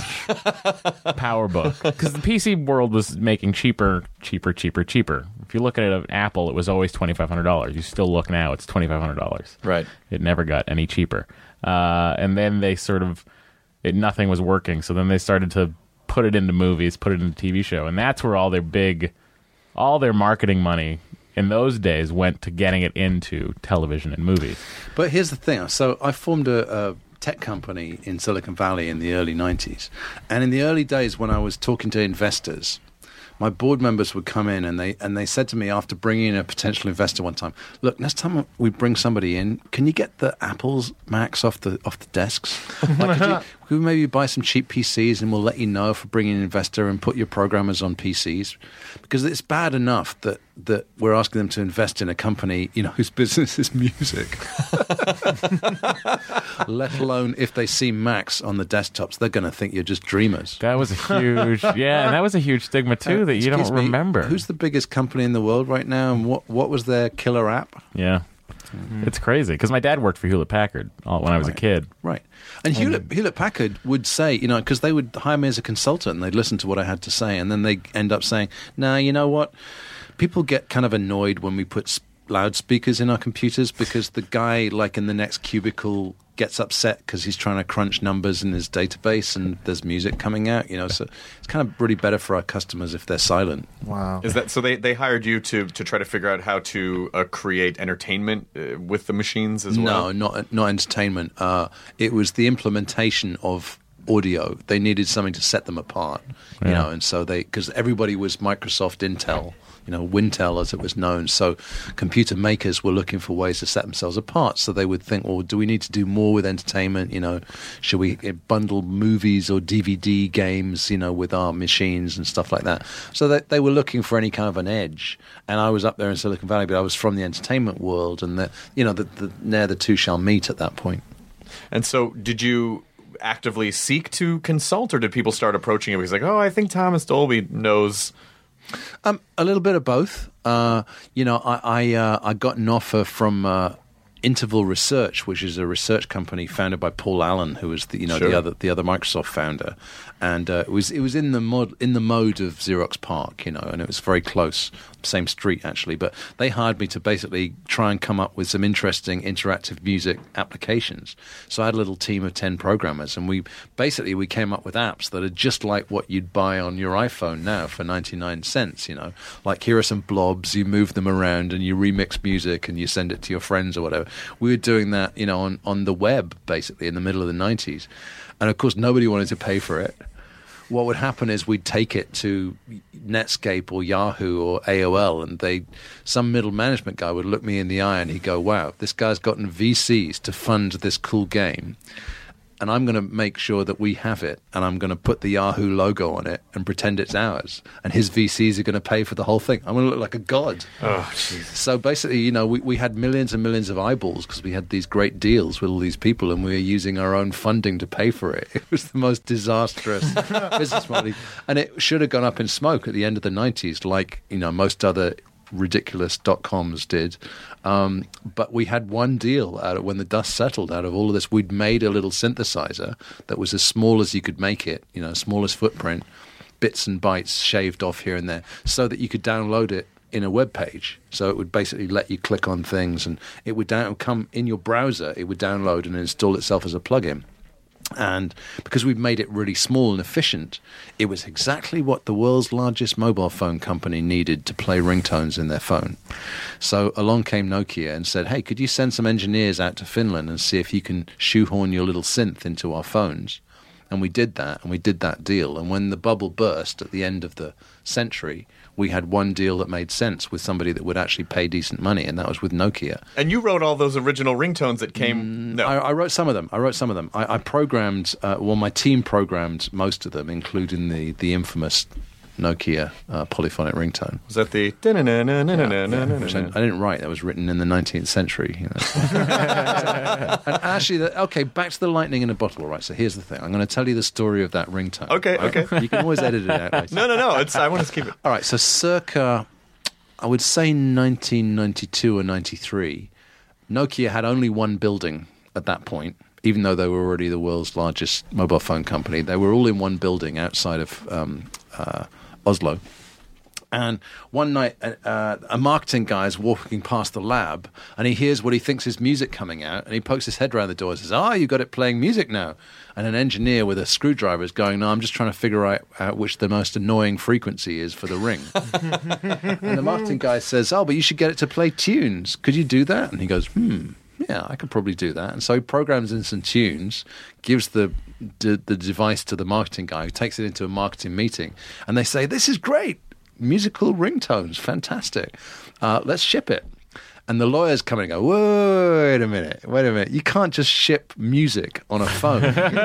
PowerBook. Because the P C world was making cheaper, cheaper, cheaper, cheaper. If you look at it at Apple, it was always twenty-five hundred dollars. You still look now, it's twenty-five hundred dollars. Right. It never got any cheaper. Uh, and then they sort of, it, nothing was working. So then they started to put it into movies, put it into T V show. And that's where all their big, all their marketing money in those days went to getting it into television and movies. But here's the thing. So I formed a, a tech company in Silicon Valley in the early nineties. And in the early days when I was talking to investors, my board members would come in and they and they said to me after bringing in a potential investor one time, look, next time we bring somebody in, can you get the Apple's Macs off the off the desks? Like, could, you, could we maybe buy some cheap P Cs and we'll let you know if we're bringing an investor and put your programmers on P Cs? Because it's bad enough that, that we're asking them to invest in a company, you know, whose business is music. Let alone if they see Macs on the desktops, they're going to think you're just dreamers. That was a huge, yeah, and that was a huge stigma too that you don't Excuse me, remember. Who's the biggest company in the world right now, and what what was their killer app? Yeah. It's crazy because my dad worked for Hewlett Packard when I was a kid. Right. And Hewlett, Hewlett Packard would say, you know, because they would hire me as a consultant and they'd listen to what I had to say, and then they end up saying, "Nah, you know what? People get kind of annoyed when we put sp- loudspeakers in our computers because the guy, like in the next cubicle, gets upset because he's trying to crunch numbers in his database and there's music coming out, you know, so it's kind of really better for our customers if they're silent." Wow. Is that so? They, they hired you to, to try to figure out how to uh, create entertainment uh, with the machines as well. No, not not entertainment. Uh, it was the implementation of audio. They needed something to set them apart, you Yeah. know, and so they because everybody was Microsoft, Intel, you know, Wintel as it was known. So computer makers were looking for ways to set themselves apart. So they would think, well, do we need to do more with entertainment? You know, should we bundle movies or D V D games, you know, with our machines and stuff like that? So they, they were looking for any kind of an edge. And I was up there in Silicon Valley, but I was from the entertainment world, and the, you know, the, the, ne'er the two shall meet at that point. And so, did you actively seek to consult, or did people start approaching you? He's like, "Oh, I think Thomas Dolby knows." Um, a little bit of both. Uh, you know, I I, uh, I got an offer from uh, Interval Research, which is a research company founded by Paul Allen, who was the you know Sure. the other the other Microsoft founder, and uh, it was it was in the mod in the mode of Xerox PARC, you know, and it was very close, same street actually. But they hired me to basically try and come up with some interesting interactive music applications. So I had a little team of ten programmers, and we basically we came up with apps that are just like what you'd buy on your iPhone now for ninety-nine cents. You know, like here are some blobs, you move them around and you remix music and you send it to your friends or whatever. We were doing that, you know, on, on the web basically in the middle of the nineties. And of course, nobody wanted to pay for it. What would happen is we'd take it to Netscape or Yahoo or A O L, and they, some middle management guy would look me in the eye and he'd go, "Wow, this guy's gotten V Cs to fund this cool game, and I'm going to make sure that we have it, and I'm going to put the Yahoo logo on it and pretend it's ours, and his V Cs are going to pay for the whole thing. I'm going to look like a god." Oh, Jesus. So basically, you know, we, we had millions and millions of eyeballs because we had these great deals with all these people, and we were using our own funding to pay for it. It was the most disastrous business model. And it should have gone up in smoke at the end of the nineties, like, you know, most other ridiculous dot coms did. Um, but we had one deal out of when the dust settled out of all of this. We'd made a little synthesizer that was as small as you could make it, you know, smallest footprint, bits and bytes shaved off here and there, so that you could download it in a web page. So it would basically let you click on things, and it would down, come in your browser. It would download and install itself as a plugin. And because we've made it really small and efficient, it was exactly what the world's largest mobile phone company needed to play ringtones in their phone. So along came Nokia and said, hey, could you send some engineers out to Finland and see if you can shoehorn your little synth into our phones? And we did that, and we did that deal. And when the bubble burst at the end of the century, we had one deal that made sense with somebody that would actually pay decent money, and that was with Nokia. And you wrote all those original ringtones that came... Mm, no. I, I wrote some of them. I wrote some of them. I, I programmed, uh, well, my team programmed most of them, including the, the infamous Nokia uh, polyphonic ringtone. Was that the... Yeah, yeah, which I, I didn't write. That was written in the nineteenth century. You know. And actually, the, okay, back to the lightning in a bottle. All right, so here's the thing. I'm going to tell you the story of that ringtone. Okay, right? okay. You can always edit it out later. No, no, no. It's, I want to keep it. All right, so circa, I would say nineteen ninety-two or ninety-three, Nokia had only one building at that point, even though they were already the world's largest mobile phone company. They were all in one building outside of um, uh, Oslo. And one night, uh, a marketing guy is walking past the lab, and he hears what he thinks is music coming out, and he pokes his head around the door and says, ah, you got it playing music now. And an engineer with a screwdriver is going, no, I'm just trying to figure out, out which the most annoying frequency is for the ring. And the marketing guy says, oh, but you should get it to play tunes. Could you do that? And he goes, hmm, yeah, I could probably do that. And so he programs in some tunes, gives the the, the device to the marketing guy, who takes it into a marketing meeting, and they say, this is great. Musical ringtones, fantastic. Uh, let's ship it. And the lawyers come and go, wait a minute, wait a minute. You can't just ship music on a phone.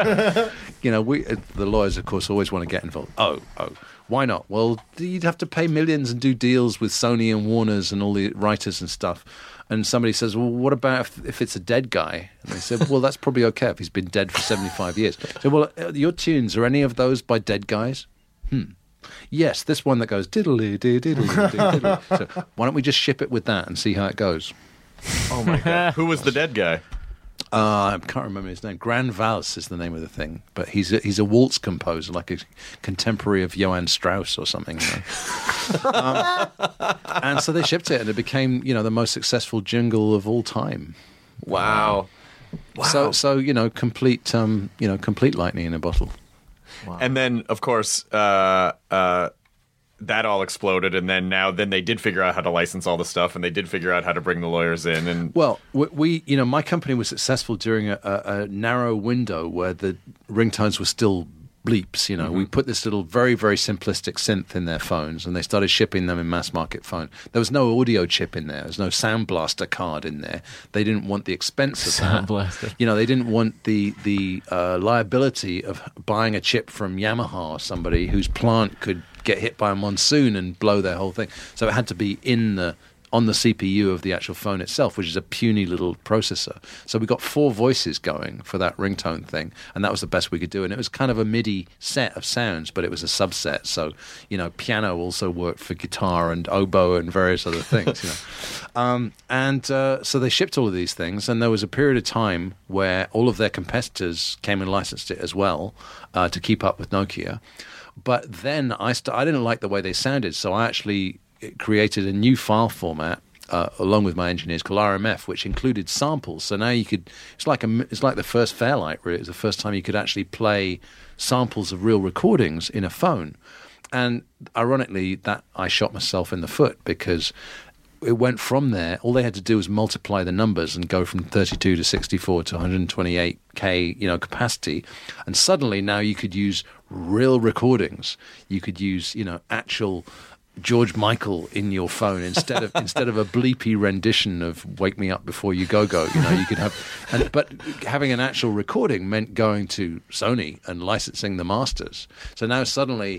You know, we the lawyers, of course, always want to get involved. Oh, oh, why not? Well, you'd have to pay millions and do deals with Sony and Warner's and all the writers and stuff. And somebody says, well, what about if, if it's a dead guy? And they said, well, that's probably okay if he's been dead for seventy-five years. So, well, your tunes, are any of those by dead guys? Hmm. Yes, this one that goes diddly diddly diddly. So why don't we just ship it with that and see how it goes? Oh my God! Who was the dead guy? Uh, I can't remember his name. Grand Valse is the name of the thing, but he's a, he's a waltz composer, like a contemporary of Johann Strauss or something. You know? um, and so they shipped it, and it became, you know, the most successful jingle of all time. Wow! Wow! So so you know, complete um, you know, complete lightning in a bottle. Wow. And then, of course, uh, uh, that all exploded, and then now, then they did figure out how to license all the stuff, and they did figure out how to bring the lawyers in. And well, we, we you know, my company was successful during a, a, a narrow window where the ringtones were still bleeps. You know, mm-hmm. We put this little very, very simplistic synth in their phones, and they started shipping them in mass market phone. There was no audio chip in there. There was no Sound Blaster card in there. They didn't want the expense of Sound that. Blaster. You know, they didn't want the the uh, liability of buying a chip from Yamaha or somebody whose plant could get hit by a monsoon and blow their whole thing. So it had to be in the on the C P U of the actual phone itself, which is a puny little processor. So we got four voices going for that ringtone thing, and that was the best we could do. And it was kind of a MIDI set of sounds, but it was a subset. So, you know, piano also worked for guitar and oboe and various other things, you know. Um, and uh, so they shipped all of these things, and there was a period of time where all of their competitors came and licensed it as well uh, to keep up with Nokia. But then I, st- I didn't like the way they sounded, so I actually created a new file format uh, along with my engineers called R M F, which included samples. So now you could, it's like a, it's like the first Fairlight, really. It was the first time you could actually play samples of real recordings in a phone. And ironically, that I shot myself in the foot, because it went from there. All they had to do was multiply the numbers and go from thirty-two to sixty-four to one hundred twenty-eight K, you know, capacity. And suddenly now you could use real recordings. You could use, you know, actual George Michael in your phone instead of instead of a bleepy rendition of "Wake Me Up Before You Go Go." You know, you could have, and, but having an actual recording meant going to Sony and licensing the masters. So now suddenly,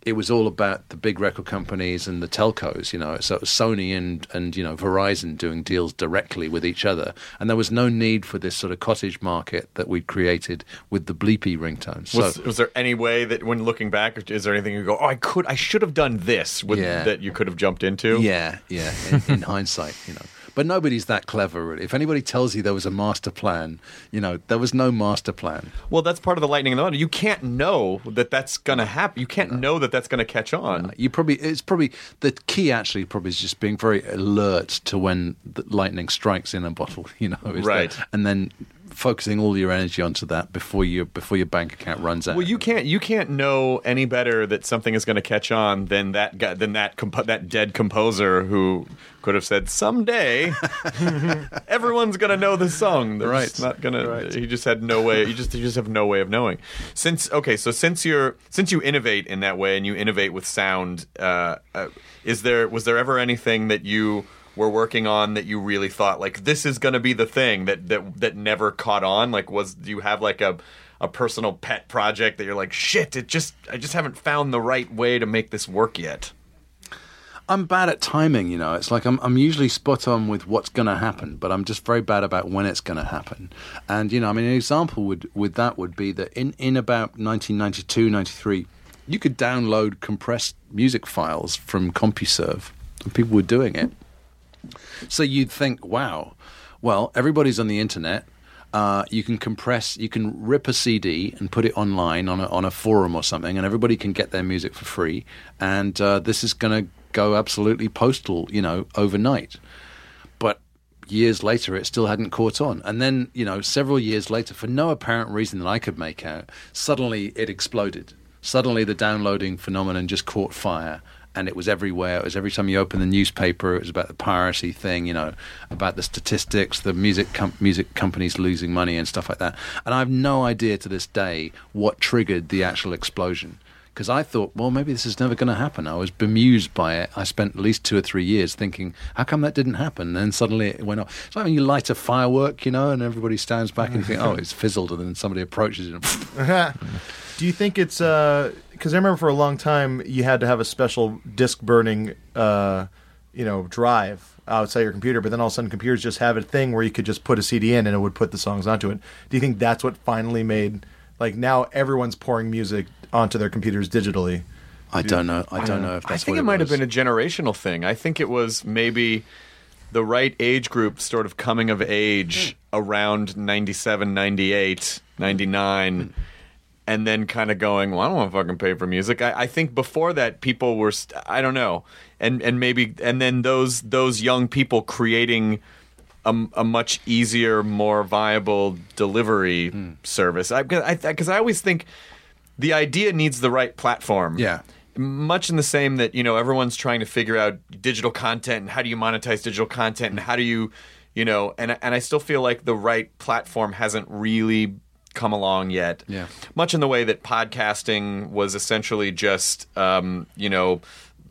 it was all about the big record companies and the telcos, you know. So it was Sony and, and you know, Verizon doing deals directly with each other. And there was no need for this sort of cottage market that we'd created with the bleepy ringtones. Was, so, was there any way that when looking back, is there anything you go, oh, I could, I should have done this with, Yeah. that you could have jumped into? yeah, yeah, in, in hindsight, you know. But nobody's that clever, really. If anybody tells you there was a master plan, you know, there was no master plan. Well, that's part of the lightning in the bottle. You can't know that that's going to happen. You can't know that that's going to catch on. You probably it's probably the key actually probably is just being very alert to when the lightning strikes in a bottle, you know, is Right. that- and then focusing all your energy onto that before you before your bank account runs out. Well, you can't you can't know any better that something is going to catch on than that guy, than that compo- that dead composer who could have said someday everyone's going to know the song. They're Right. just not going to. He just had no way. You just you just have no way of knowing. Since okay, so since you're since you innovate in that way and you innovate with sound, uh, uh, is there was there ever anything that you were working on that you really thought like this is going to be the thing that that that never caught on? Like, was do you have like a a personal pet project that you're like, shit, it just I just haven't found the right way to make this work yet? I'm bad at timing, you know. It's like I'm I'm usually spot on with what's going to happen, but I'm just very bad about when it's going to happen. And you know, I mean, an example would with that would be that in in about nineteen ninety-two, ninety-three, you could download compressed music files from CompuServe, and people were doing it. So you'd think, wow, well, everybody's on the internet. Uh, you can compress, you can rip a C D and put it online on a, on a forum or something, and everybody can get their music for free. And uh, this is going to go absolutely postal, you know, overnight. But years later, it still hadn't caught on. And then, you know, several years later, for no apparent reason that I could make out, suddenly it exploded. Suddenly the downloading phenomenon just caught fire. And it was everywhere. It was every time you open the newspaper, it was about the piracy thing, you know, about the statistics, the music com- music companies losing money and stuff like that. And I have no idea to this day what triggered the actual explosion. Because I thought, well, maybe this is never going to happen. I was bemused by it. I spent at least two or three years thinking, how come that didn't happen? And then suddenly it went off. It's like when you light a firework, you know, and everybody stands back and think, oh, it's fizzled, and then somebody approaches it and Do you think it's because I remember for a long time you had to have a special disk burning, uh, you know, drive outside your computer, but then all of a sudden computers just have a thing where you could just put a C D in and it would put the songs onto it. Do you think that's what finally made, like, now everyone's pouring music onto their computers digitally? I don't know. I don't know if that's I think what it might was. have been a generational thing. I think it was maybe the right age group sort of coming of age around ninety-seven, ninety-eight, ninety-nine, and then kind of going, well, I don't want to fucking pay for music. I, I think before that, people were, st- I don't know, and and maybe, and then those those young people creating a, a much easier, more viable delivery Hmm. service. I because I, 'cause I always think the idea needs the right platform. Yeah. Much in the same that, you know, everyone's trying to figure out digital content and how do you monetize digital content and how do you, you know, and and I still feel like the right platform hasn't really come along yet. Yeah. Much in the way that podcasting was essentially just, um, you know,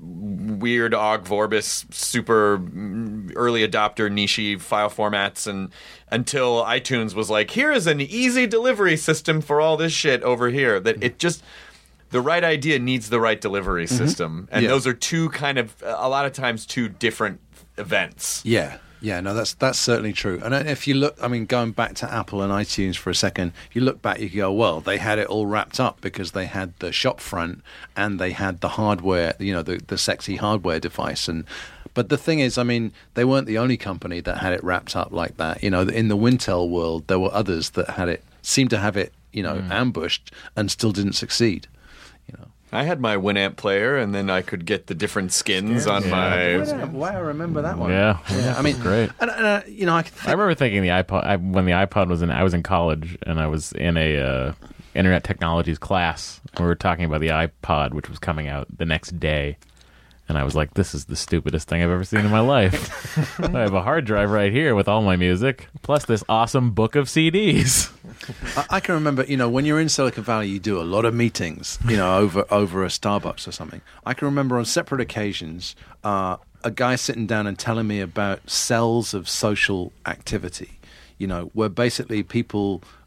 weird Ogg Vorbis, super early adopter, niche file formats, and until iTunes was like, here is an easy delivery system for all this shit over here. That it just, the right idea needs the right delivery system, and Yeah. those are two kind of, a lot of times, two different events. Yeah, yeah, no, that's that's certainly true. And if you look, I mean, going back to Apple and iTunes for a second, if you look back, you go, well, they had it all wrapped up because they had the shop front and they had the hardware, you know, the, the sexy hardware device. And but the thing is, I mean, they weren't the only company that had it wrapped up like that. You know, in the Wintel world, there were others that had it, seemed to have it, you know, ambushed and still didn't succeed. You know. I had my Winamp player, and then I could get the different skins on my. Why I remember that one? Yeah, Yeah, I mean, great. And, and, uh, you know, I, can I think, remember thinking the iPod I, when the iPod was in. I was in college and I was in a uh, internet technologies class. And we were talking about the iPod, which was coming out the next day, and I was like, "This is the stupidest thing I've ever seen in my life." I have a hard drive right here with all my music, plus this awesome book of C Ds. I, I can remember, you know, when you're in Silicon Valley, you do a lot of meetings, you know, over over a Starbucks or something. I can remember on separate occasions, uh, a guy sitting down and telling me about cells of social activity, you know, where basically people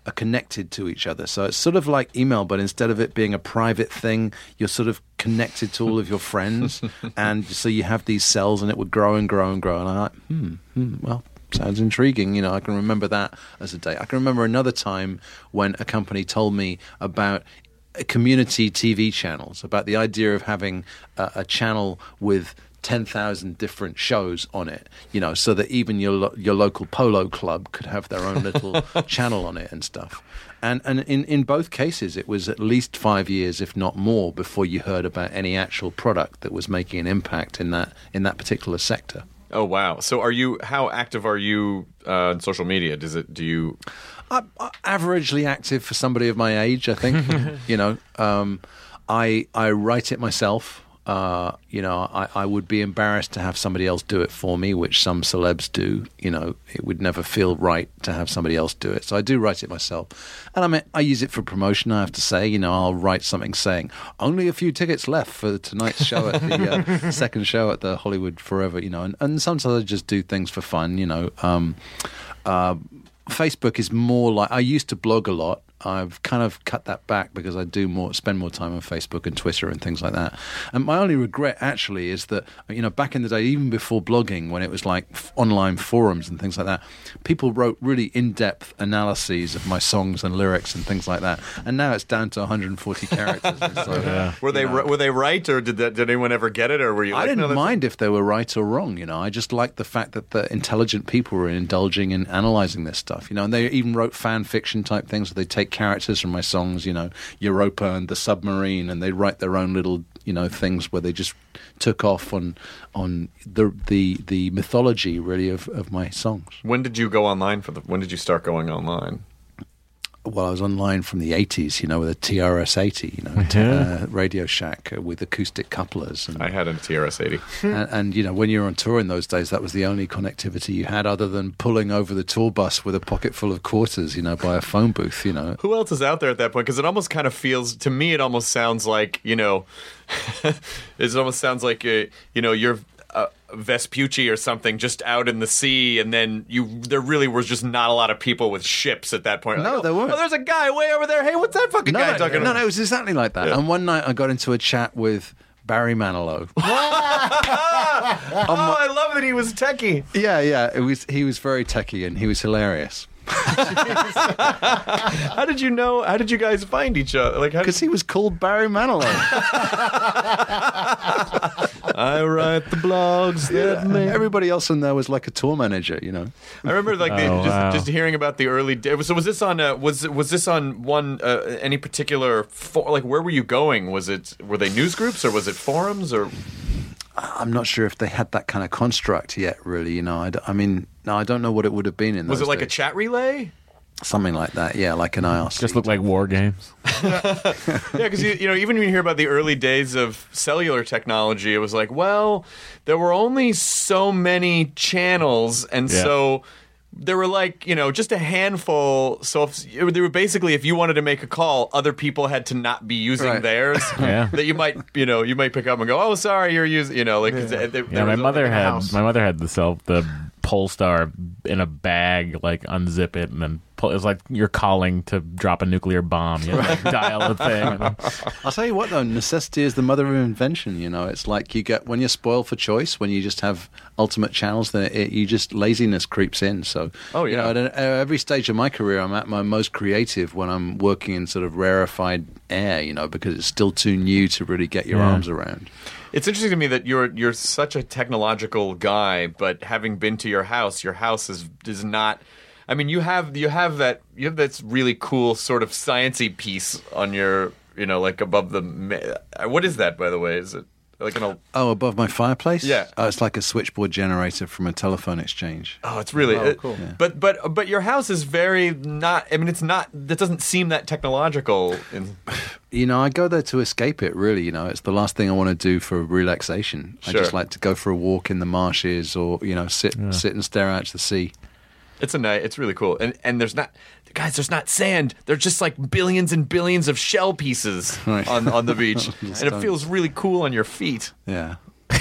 are connected to each other. So it's sort of like email, but instead of it being a private thing, you're sort of connected to all of your friends. And so you have these cells, and it would grow and grow and grow. And I'm like, hmm, hmm well, sounds intriguing. You know, I can remember that as a day. I can remember another time when a company told me about community T V channels, about the idea of having a, a channel with ten thousand different shows on it, you know, so that even your lo- your local polo club could have their own little channel on it and stuff. And and in, in both cases, it was at least five years, if not more, before you heard about any actual product that was making an impact in that in that particular sector. Oh wow! So, are you? How active are you uh, on social media? Does it? Do you? I'm averagely active for somebody of my age, I think. you know, um, I I write it myself. Uh, you know, I, I would be embarrassed to have somebody else do it for me, which some celebs do. You know, it would never feel right to have somebody else do it. So I do write it myself. And I mean, I use it for promotion, I have to say. You know, I'll write something saying, only a few tickets left for tonight's show at the uh, second show at the Hollywood Forever, you know. And, and sometimes I just do things for fun, you know. Um, uh, Facebook is more like, I used to blog a lot. I've kind of cut that back because I do more, spend more time on Facebook and Twitter and things like that. And my only regret actually is that, you know, back in the day, even before blogging, when it was like f- online forums and things like that, people wrote really in-depth analyses of my songs and lyrics and things like that. And now it's down to one hundred forty characters. So, Yeah. Were they know. were they right, or did that, did anyone ever get it, or were you? I Like, didn't no, that's- mind if they were right or wrong, you know. I just liked the fact that the intelligent people were indulging in analysing this stuff, you know. And they even wrote fan fiction type things where they take characters from my songs, you know, Europa and the Submarine, and they write their own little, you know, things where they just took off on on the the the mythology really of, of my songs. When did you go online for the? When did you start going online? Well, I was online from the eighties, you know, with a T R S eighty, you know, uh, Radio Shack uh, with acoustic couplers. And, I had a T R S eighty. and, and, you know, when you were on tour in those days, that was the only connectivity you had other than pulling over the tour bus with a pocket full of quarters, you know, by a phone booth, you know. Who else is out there at that point? Because it almost kind of feels, to me, it almost sounds like, you know, it almost sounds like, uh, you know, you're uh, Vespucci or something just out in the sea, and then you there really was just not a lot of people with ships at that point. No, like, there weren't. Oh, there's a guy way over there. Hey, what's that fucking No, guy no, talking no, about? no, it was exactly like that. Yeah. And one night I got into a chat with Barry Manilow. Oh, I love that he was techie. yeah, yeah, it was. He was very techie and he was hilarious. How did you know? How did you guys find each other? Like, Because he was called Barry Manilow. I write the blogs that make. Everybody else in there was like a tour manager, you know. I remember like the, Oh, just, wow. just hearing about the early days. So was this on? Uh, was was this on one uh, any particular for, like where were you going? Was it were they news groups or was it forums or? I'm not sure if they had that kind of construct yet, really. You know, I, d- I mean, no, I don't know what it would have been in. Was those it like a days. chat relay? Something like that? Yeah, like an I R C. Just look like war games. Yeah, because you, you know, even when you hear about the early days of cellular technology, it was like, well, there were only so many channels, and Yeah. so there were like, you know, just a handful. So if, they were basically, if you wanted to make a call, other people had to not be using Right. theirs. Yeah. That you might, you know, you might pick up and go, oh, sorry, you're using, you know, like. Yeah. There, there Yeah, my was mother like a had house. my mother had the self the Polestar in a bag, like unzip it and then pull. It was like you're calling to drop a nuclear bomb. You like, dial a thing. And then, I'll tell you what, though, necessity is the mother of invention. You know, it's like you get when you're spoiled for choice, when you just have ultimate channels, then it, you just laziness creeps in. So, Oh, you yeah. know, at a- every stage of my career, I'm at my most creative when I'm working in sort of rarefied air. You know, because it's still too new to really get your Yeah. arms around. It's interesting to me that you're you're such a technological guy, but having been to your house, your house is is not. I mean, you have you have that you have that really cool sort of sciencey piece on your, you know, like above the. ma- What is that, by the way? Is it like an? old- Oh, above my fireplace? Yeah. Oh, it's like a switchboard generator from a telephone exchange. Oh, it's really Oh, it- cool. Yeah. But but but your house is very not. I mean, it's not. That doesn't seem that technological. In, You know, I go there to escape it, really. You know, it's the last thing I want to do for relaxation. I Sure. just like to go for a walk in the marshes or, you know, sit sit and stare out to the sea. It's a night. It's really cool. And and there's not, guys. There's not sand. There's just like billions and billions of shell pieces Right. on on the beach, and it Stones. feels really cool on your feet. Yeah.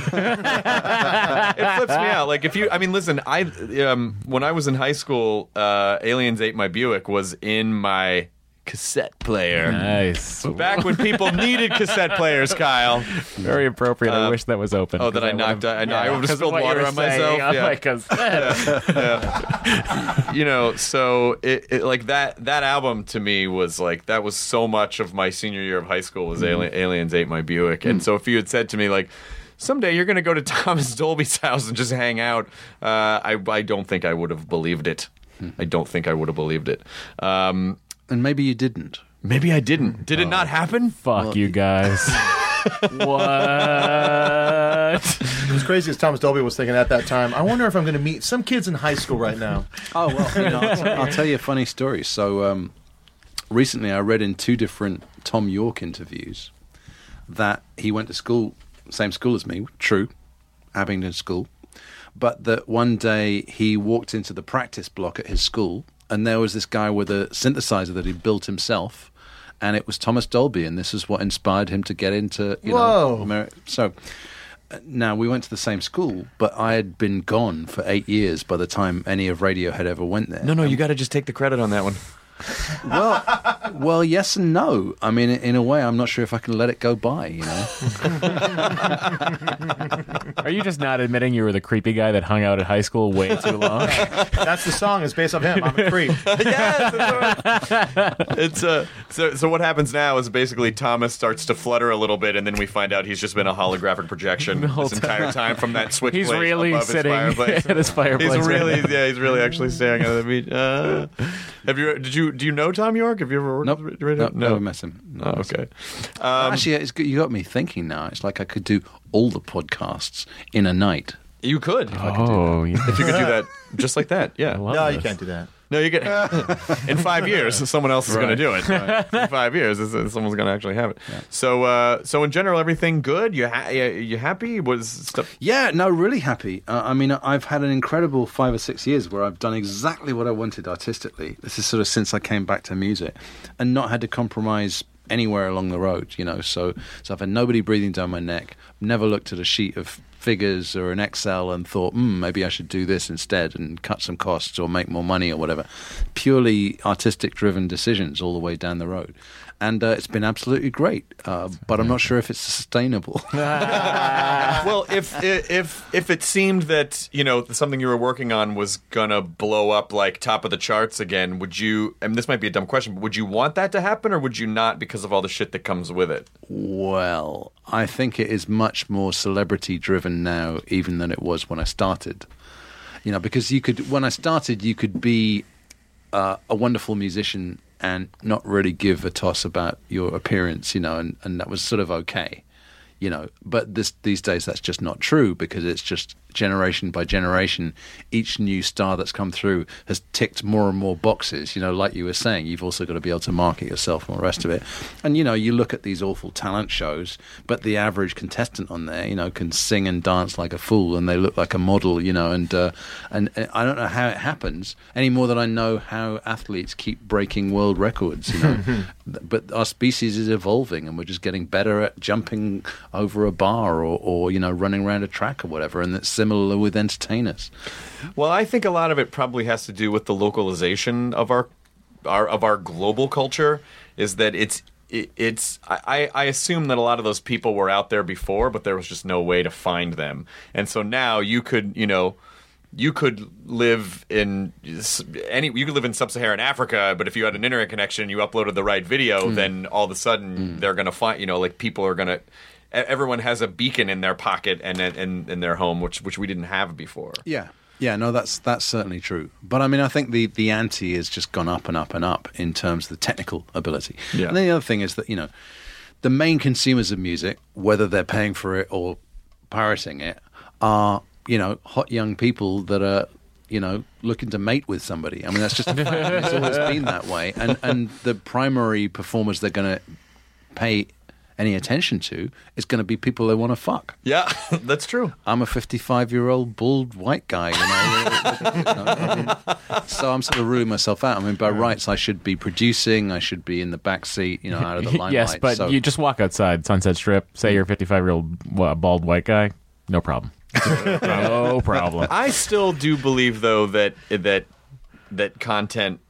It flips me out. Like if you, I mean, listen, I um, when I was in high school, uh, Aliens Ate My Buick was in my cassette player. Nice. Back when people needed cassette players, Kyle. Very appropriate. I Uh, wish that was open. Oh, that I would've- knocked. I, Yeah, I would have because of spilled what you water were on saying myself. on yeah. my cassette. Yeah. You know, so it, it like that that album to me was like that was so much of my senior year of high school was Ali- Aliens Ate My Buick. And so if you had said to me like someday you're going to go to Thomas Dolby's house and just hang out, uh, I I don't think I would have believed it. I don't think I would have believed it. Um, And maybe you didn't. maybe I didn't. Did it not happen? Fuck you guys. What? It was crazy as Thomas Dolby was thinking at that time. I wonder if I'm going to meet some kids in high school right now. Oh, well, you know, I'll, I'll tell you a funny story. So, um, recently I read in two different Tom York interviews that he went to school, same school as me, true, Abingdon School, but that one day he walked into the practice block at his school and there was this guy with a synthesizer that he'd built himself, and it was Thomas Dolby, and this is what inspired him to get into, you Whoa. know, Ameri- so... Now, we went to the same school, but I had been gone for eight years by the time any of Radiohead ever went there. No, no, you got to just take the credit on that one. Well, well, yes and no. I mean, in a way, I'm not sure if I can let it go by, you know? Are you just not admitting you were the creepy guy that hung out at high school way too long? That's the song. It's based off him. I'm a creep. Yes, it's, it's uh, so so what happens now is basically Thomas starts to flutter a little bit, and then we find out he's just been a holographic projection The whole this entire time from that switch. He's place really above sitting his fireplace. at his fireplace. He's right really now. yeah, he's really actually staring at the beach. Uh, have you did you do you know Tom York? Have you ever worked Nope. with Radio? Nope, never met him. Oh, okay. Um, Actually, it's good. You got me thinking now. It's like I could do all the podcasts in a night. you could Oh, yeah. if you could do that just like that. Yeah. I love No, this. you can't do that. No, you get in five years. Someone else is going to do it. In five years, it's- someone's going to actually have it. So, uh, so in general, everything good. You ha- you you happy? Was stuff? Yeah, no, really happy. Uh, I mean, I've had an incredible five or six years where I've done exactly what I wanted artistically. This is sort of since I came back to music, and not had to compromise anywhere along the road. You know, so so I've had nobody breathing down my neck. Never looked at a sheet of figures or an Excel and thought, hmm, maybe I should do this instead and cut some costs or make more money or whatever. Purely artistic-driven decisions all the way down the road. And uh, it's been absolutely great, uh, but I'm not sure if it's sustainable. Well, if if if it seemed that you know something you were working on was gonna blow up like top of the charts again, would you? And this might be a dumb question, but would you want that to happen, or would you not because of all the shit that comes with it? Well, I think it is much more celebrity-driven now, even than it was when I started. You know, because you could, when I started, you could be uh, a wonderful musician and not really give a toss about your appearance, you know, and, and that was sort of okay, you know. But this these days, that's just not true because it's just generation by generation. Each new star that's come through has ticked more and more boxes, you know, like you were saying. You've also got to be able to market yourself and all the rest of it. And, you know, you look at these awful talent shows, but the average contestant on there, you know, can sing and dance like a fool and they look like a model, you know, and, uh, and, and I don't know how it happens any more than I know how athletes keep breaking world records, you know. But our species is evolving and we're just getting better at jumping over a bar or, or you know, running around a track or whatever, and it's similar with entertainers. Well, I think a lot of it probably has to do with the localization of our, our of our global culture. Is that it's it, it's I, I assume that a lot of those people were out there before, but there was just no way to find them, and so now you could you know. You could live in any. You could live in sub-Saharan Africa, but if you had an internet connection, you uploaded the right video, mm. then all of a sudden mm. they're going to find. You know, like people are going to. Everyone has a beacon in their pocket and in, in their home, which which we didn't have before. Yeah, yeah, no, that's that's certainly true. But I mean, I think the the ante has just gone up and up and up in terms of the technical ability. Yeah. And then the other thing is that you know, the main consumers of music, whether they're paying for it or pirating it, are you know, hot young people that are, you know, looking to mate with somebody. I mean, that's just a fact. It's always been that way. And and the primary performers they're going to pay any attention to is going to be people they want to fuck. Yeah, that's true. I'm a fifty-five-year-old bald white guy, you know. you know I mean, so I'm sort of ruling myself out. I mean, by rights, I should be producing. I should be in the back seat, you know, out of the limelight. Yes, but so, you just walk outside Sunset Strip, say you're a fifty-five-year-old bald white guy. No problem. No problem. I still do believe, though, that that that content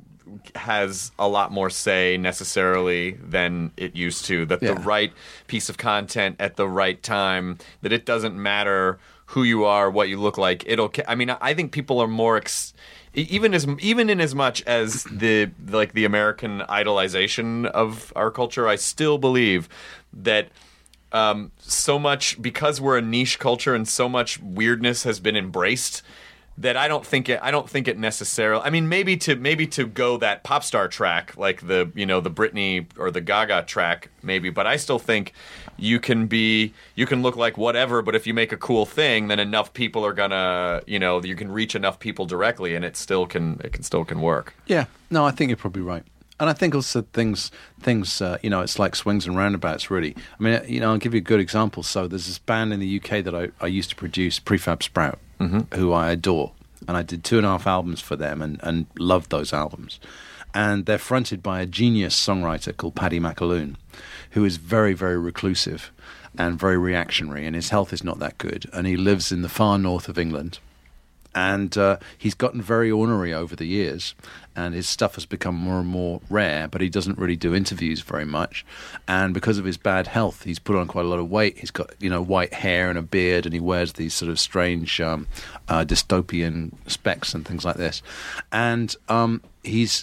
has a lot more say necessarily than it used to. That Yeah. the right piece of content at the right time, that it doesn't matter who you are, what you look like. It'll. I mean, I think people are more. Ex- Even as even in as much as the like the American idolization of our culture, I still believe that um, so much, because we're a niche culture and so much weirdness has been embraced, that I don't think it I don't think it necessarily. I mean, maybe to maybe to go that pop star track, like the you know the Britney or the Gaga track, maybe. But I still think you can be you can look like whatever, but if you make a cool thing, then enough people are gonna you know you can reach enough people directly, and it still can it can still can work. Yeah, no, I think you're probably right. And I think also things, things, uh, you know, it's like swings and roundabouts, really. I mean, you know, I'll give you a good example. So there's this band in the U K that I, I used to produce, Prefab Sprout, mm-hmm. who I adore. And I did two and a half albums for them and, and loved those albums. And they're fronted by a genius songwriter called Paddy McAloon, who is very, very reclusive and very reactionary, and his health is not that good. And he lives in the far north of England. And uh, he's gotten very ornery over the years, and his stuff has become more and more rare, but he doesn't really do interviews very much. And because of his bad health, he's put on quite a lot of weight. He's got, you know, white hair and a beard, and he wears these sort of strange um, uh, dystopian specs and things like this. And um, he's...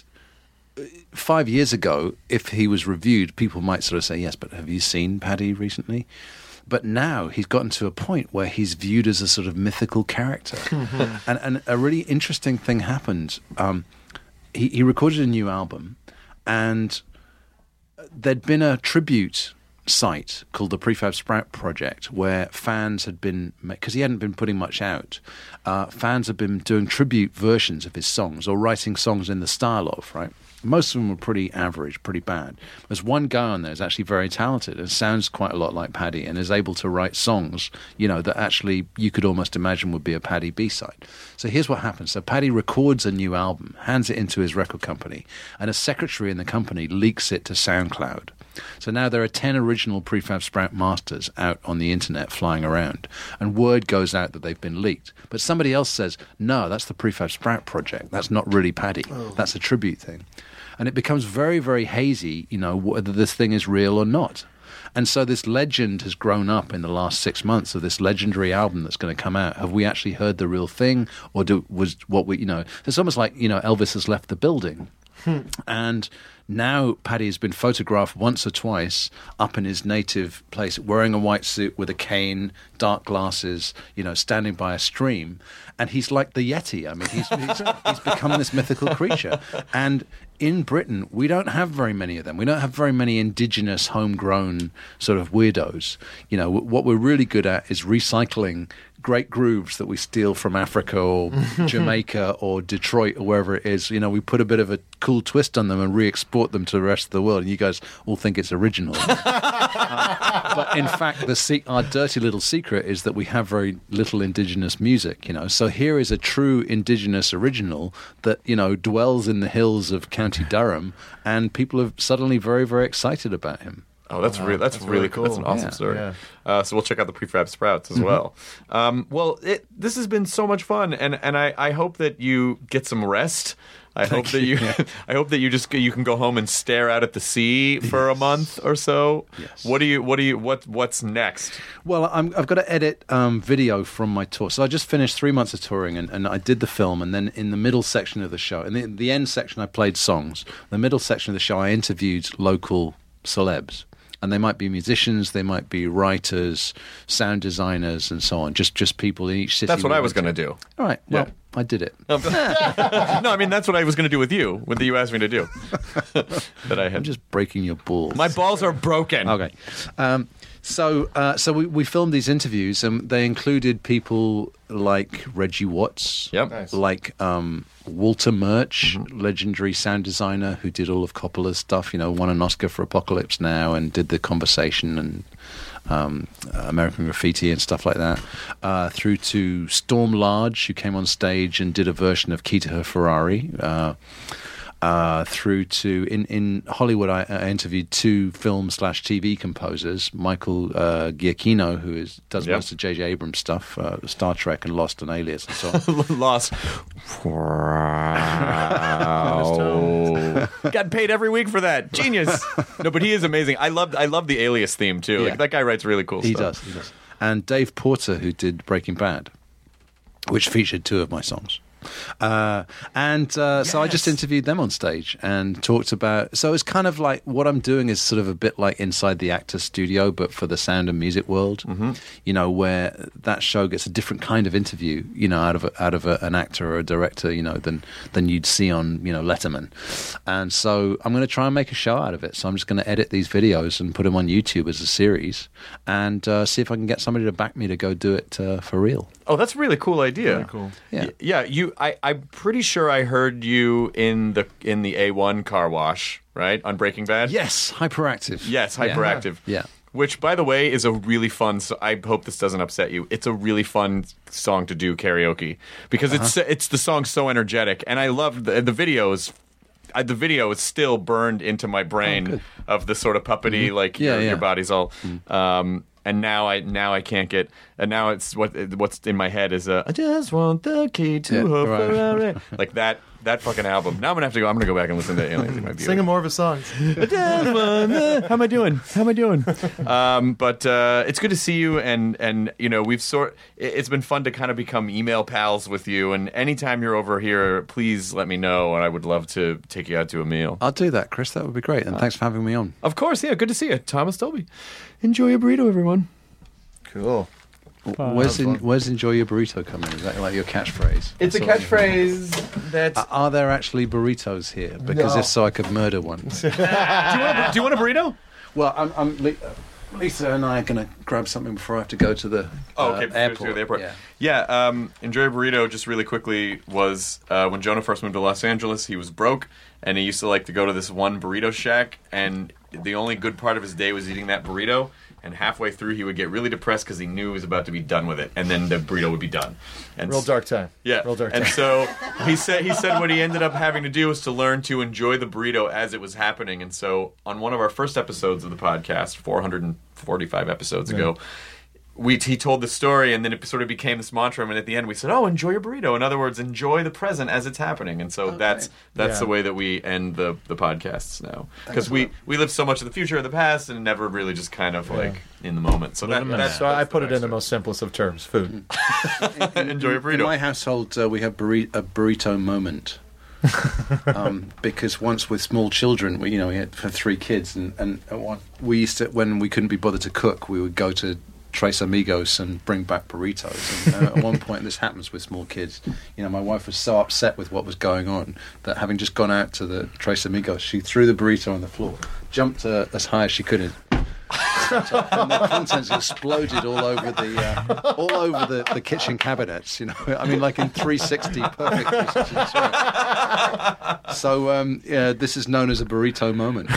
Five years ago, if he was reviewed, people might sort of say, yes, but have you seen Paddy recently? But now he's gotten to a point where he's viewed as a sort of mythical character. and, and a really interesting thing happened. Um, he, he recorded a new album, and there'd been a tribute site called the Prefab Sprout Project, where fans had been, because he hadn't been putting much out, uh, fans had been doing tribute versions of his songs or writing songs in the style of, right? Most of them were pretty average, pretty bad. There's one guy on there who's actually very talented and sounds quite a lot like Paddy and is able to write songs, you know, that actually you could almost imagine would be a Paddy B-side. So here's what happens. So Paddy records a new album, hands it into his record company, and a secretary in the company leaks it to SoundCloud. So now there are ten original Prefab Sprout masters out on the internet flying around, and word goes out that they've been leaked. But somebody else says, no, that's the Prefab Sprout project. That's not really Paddy. Oh. That's a tribute thing. And it becomes very, very hazy, you know, whether this thing is real or not. And so this legend has grown up in the last six months of this legendary album that's going to come out. Have we actually heard the real thing? Or do, was what we, you know, it's almost like, you know, Elvis has left the building. Hmm. And now Paddy has been photographed once or twice up in his native place, wearing a white suit with a cane, dark glasses, you know, standing by a stream. And he's like the Yeti. I mean, he's, he's, he's become this mythical creature. And in Britain, we don't have very many of them. We don't have very many indigenous, homegrown sort of weirdos. You know, what we're really good at is recycling great grooves that we steal from Africa or Jamaica or Detroit or wherever it is. You know, we put a bit of a cool twist on them and re-export them to the rest of the world, and you guys all think it's original. uh, but in fact, the se- our dirty little secret is that we have very little indigenous music, you know. So here is a true indigenous original that, you know, dwells in the hills of County Durham, and people are suddenly very, very excited about him. Oh, that's wow, really that's, that's really really cool. That's an awesome Yeah. story. Yeah. Uh, so we'll check out the Prefab Sprouts as Mm-hmm. well. Um, well, it, this has been so much fun, and, and I, I hope that you get some rest. I hope that you I hope that you just you can go home and stare out at the sea for yes. a month or so. Yes. What do you what do you what what's next? Well, I'm, I've got to edit um, video from my tour. So I just finished three months of touring, and, and I did the film, and then in the middle section of the show, in the, the end section, I played songs. The middle section of the show, I interviewed local celebs. And they might be musicians, they might be writers, sound designers, and so on. Just just people in each city. That's what I was going to to. do. All right. Well, Yeah. I did it. No, I mean that's what I was going to do with you. What you asked me to do. that I had. I'm just breaking your balls. My balls are broken. Okay. Um, so uh, so we, we filmed these interviews, and they included people like Reggie Watts, Yep. Nice. like um, Walter Murch, legendary sound designer who did all of Coppola's stuff, you know, won an Oscar for Apocalypse Now and did The Conversation and um, American Graffiti and stuff like that, uh, through to Storm Large, who came on stage and did a version of Key to Her Ferrari. Uh, uh, through to in in Hollywood. I, I interviewed two film slash T V composers, Michael uh, Giacchino, who is does Yep. most of J J Abrams stuff, uh, Star Trek and Lost and Alias and so on. Lost. Wow. Got paid every week for that. Genius. No, but he is amazing. I love I love the Alias theme too. Yeah. Like that guy writes really cool He stuff. does, he does. And Dave Porter, who did Breaking Bad, which featured two of my songs. Uh, and uh, so I just interviewed them on stage and talked about. So it's kind of like what I'm doing is sort of a bit like Inside the Actors Studio, but for the sound and music world. Mm-hmm. You know, where that show gets a different kind of interview, you know, out of a, out of a, an actor or a director, you know, than than you'd see on, you know, Letterman. And so I'm going to try and make a show out of it. So I'm just going to edit these videos and put them on YouTube as a series, and uh, see if I can get somebody to back me to go do it uh, for real. Oh, that's a really cool idea. Very cool. Yeah. Y- yeah, you. I, I'm pretty sure I heard you in the in the A one car wash, right, on Breaking Bad. Yes, hyperactive. Yes, Yeah. hyperactive. Yeah. Which, by the way, is a really fun. So I hope this doesn't upset you. It's a really fun song to do karaoke because it's it's the song's so energetic, and I love the the videos. I, the video is still burned into my brain of the sort of puppety, like Yeah, your, yeah. your body's all. Um, and now I now I can't get. And now it's what what's in my head is uh, I just want the key to Yeah, a right. Ferrari. Like that that fucking album. Now I'm gonna have to go. I'm gonna go back and listen to Aliens in My Beauty. Singing more of his songs. How am I doing? How am I doing? Um, but uh, it's good to see you, and and you know we've sort. it- It's been fun to kind of become email pals with you. And anytime you're over here, please let me know, and I would love to take you out to a meal. I'll do that, Chris. That would be great. And thanks for having me on. Of course, yeah. Good to see you, Thomas Dolby. Enjoy your burrito, everyone. Cool. Where's in, where's enjoy your burrito coming? Is that like your catchphrase? It's a Sort of- catchphrase that. Uh, Are there actually burritos here? Because No. if so, I could murder one. do, you want a, do you want a burrito? Well, I'm, I'm Le- uh, Lisa and I are going to grab something before I have to go to the Oh, uh, okay. before we airport. go to the airport. Yeah. Yeah. Um, Enjoy a Burrito, just really quickly, was uh, when Jonah first moved to Los Angeles, he was broke, and he used to like to go to this one burrito shack, and the only good part of his day was eating that burrito. And halfway through, he would get really depressed because he knew he was about to be done with it, and then the burrito would be done. And Real dark time. Yeah, Real dark and time. so he said he said what he ended up having to do was to learn to enjoy the burrito as it was happening. And so on one of our first episodes of the podcast, four hundred forty-five episodes ago, we he told the story, and then it sort of became this mantra. And at the end, we said, "Oh, enjoy your burrito." In other words, enjoy the present as it's happening. And so that's that's Yeah. the way that we end the the podcasts now, because we we live so much in the future and the past, and never really just kind of like in the moment. So that, that's So I that's put it in the backstory. most simplest of terms: food. Enjoy your burrito. In my household, uh, we have burri- a burrito moment. um, because once with small children, we, you know, we had for three kids, and, and at one, we used to, when we couldn't be bothered to cook, we would go to Tres Amigos and bring back burritos. And, uh, at one point, this happens with small kids. You know, my wife was so upset with what was going on that having just gone out to the Tres Amigos, she threw the burrito on the floor, jumped uh, as high as she could, and the contents exploded all over the uh, all over the, the kitchen cabinets. You know, I mean, like in three sixty, perfect three sixty. So, um, yeah, this is known as a burrito moment.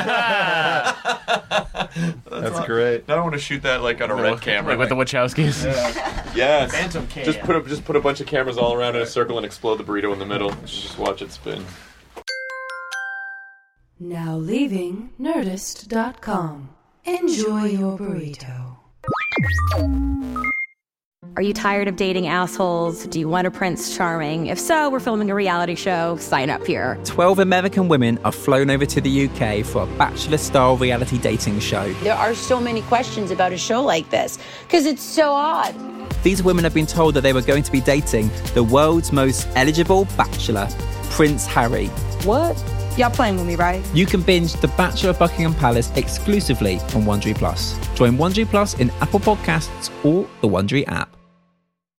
That's great. I don't want to shoot that like on a red camera. Like with the Wachowskis. Yes. Phantom cam. Just put a, just put a bunch of cameras all around in a circle and explode the burrito in the middle. Just watch it spin. Now leaving Nerdist dot com. Enjoy your burrito. Are you tired of dating assholes? Do you want a Prince Charming? If so, we're filming a reality show. Sign up here. twelve American women are flown over to the U K for a bachelor-style reality dating show. There are so many questions about a show like this because it's so odd. These women have been told that they were going to be dating the world's most eligible bachelor, Prince Harry. What? Y'all playing with me, right? You can binge The Bachelor of Buckingham Palace exclusively on Wondery Plus. Join Wondery Plus in Apple Podcasts or the Wondery app.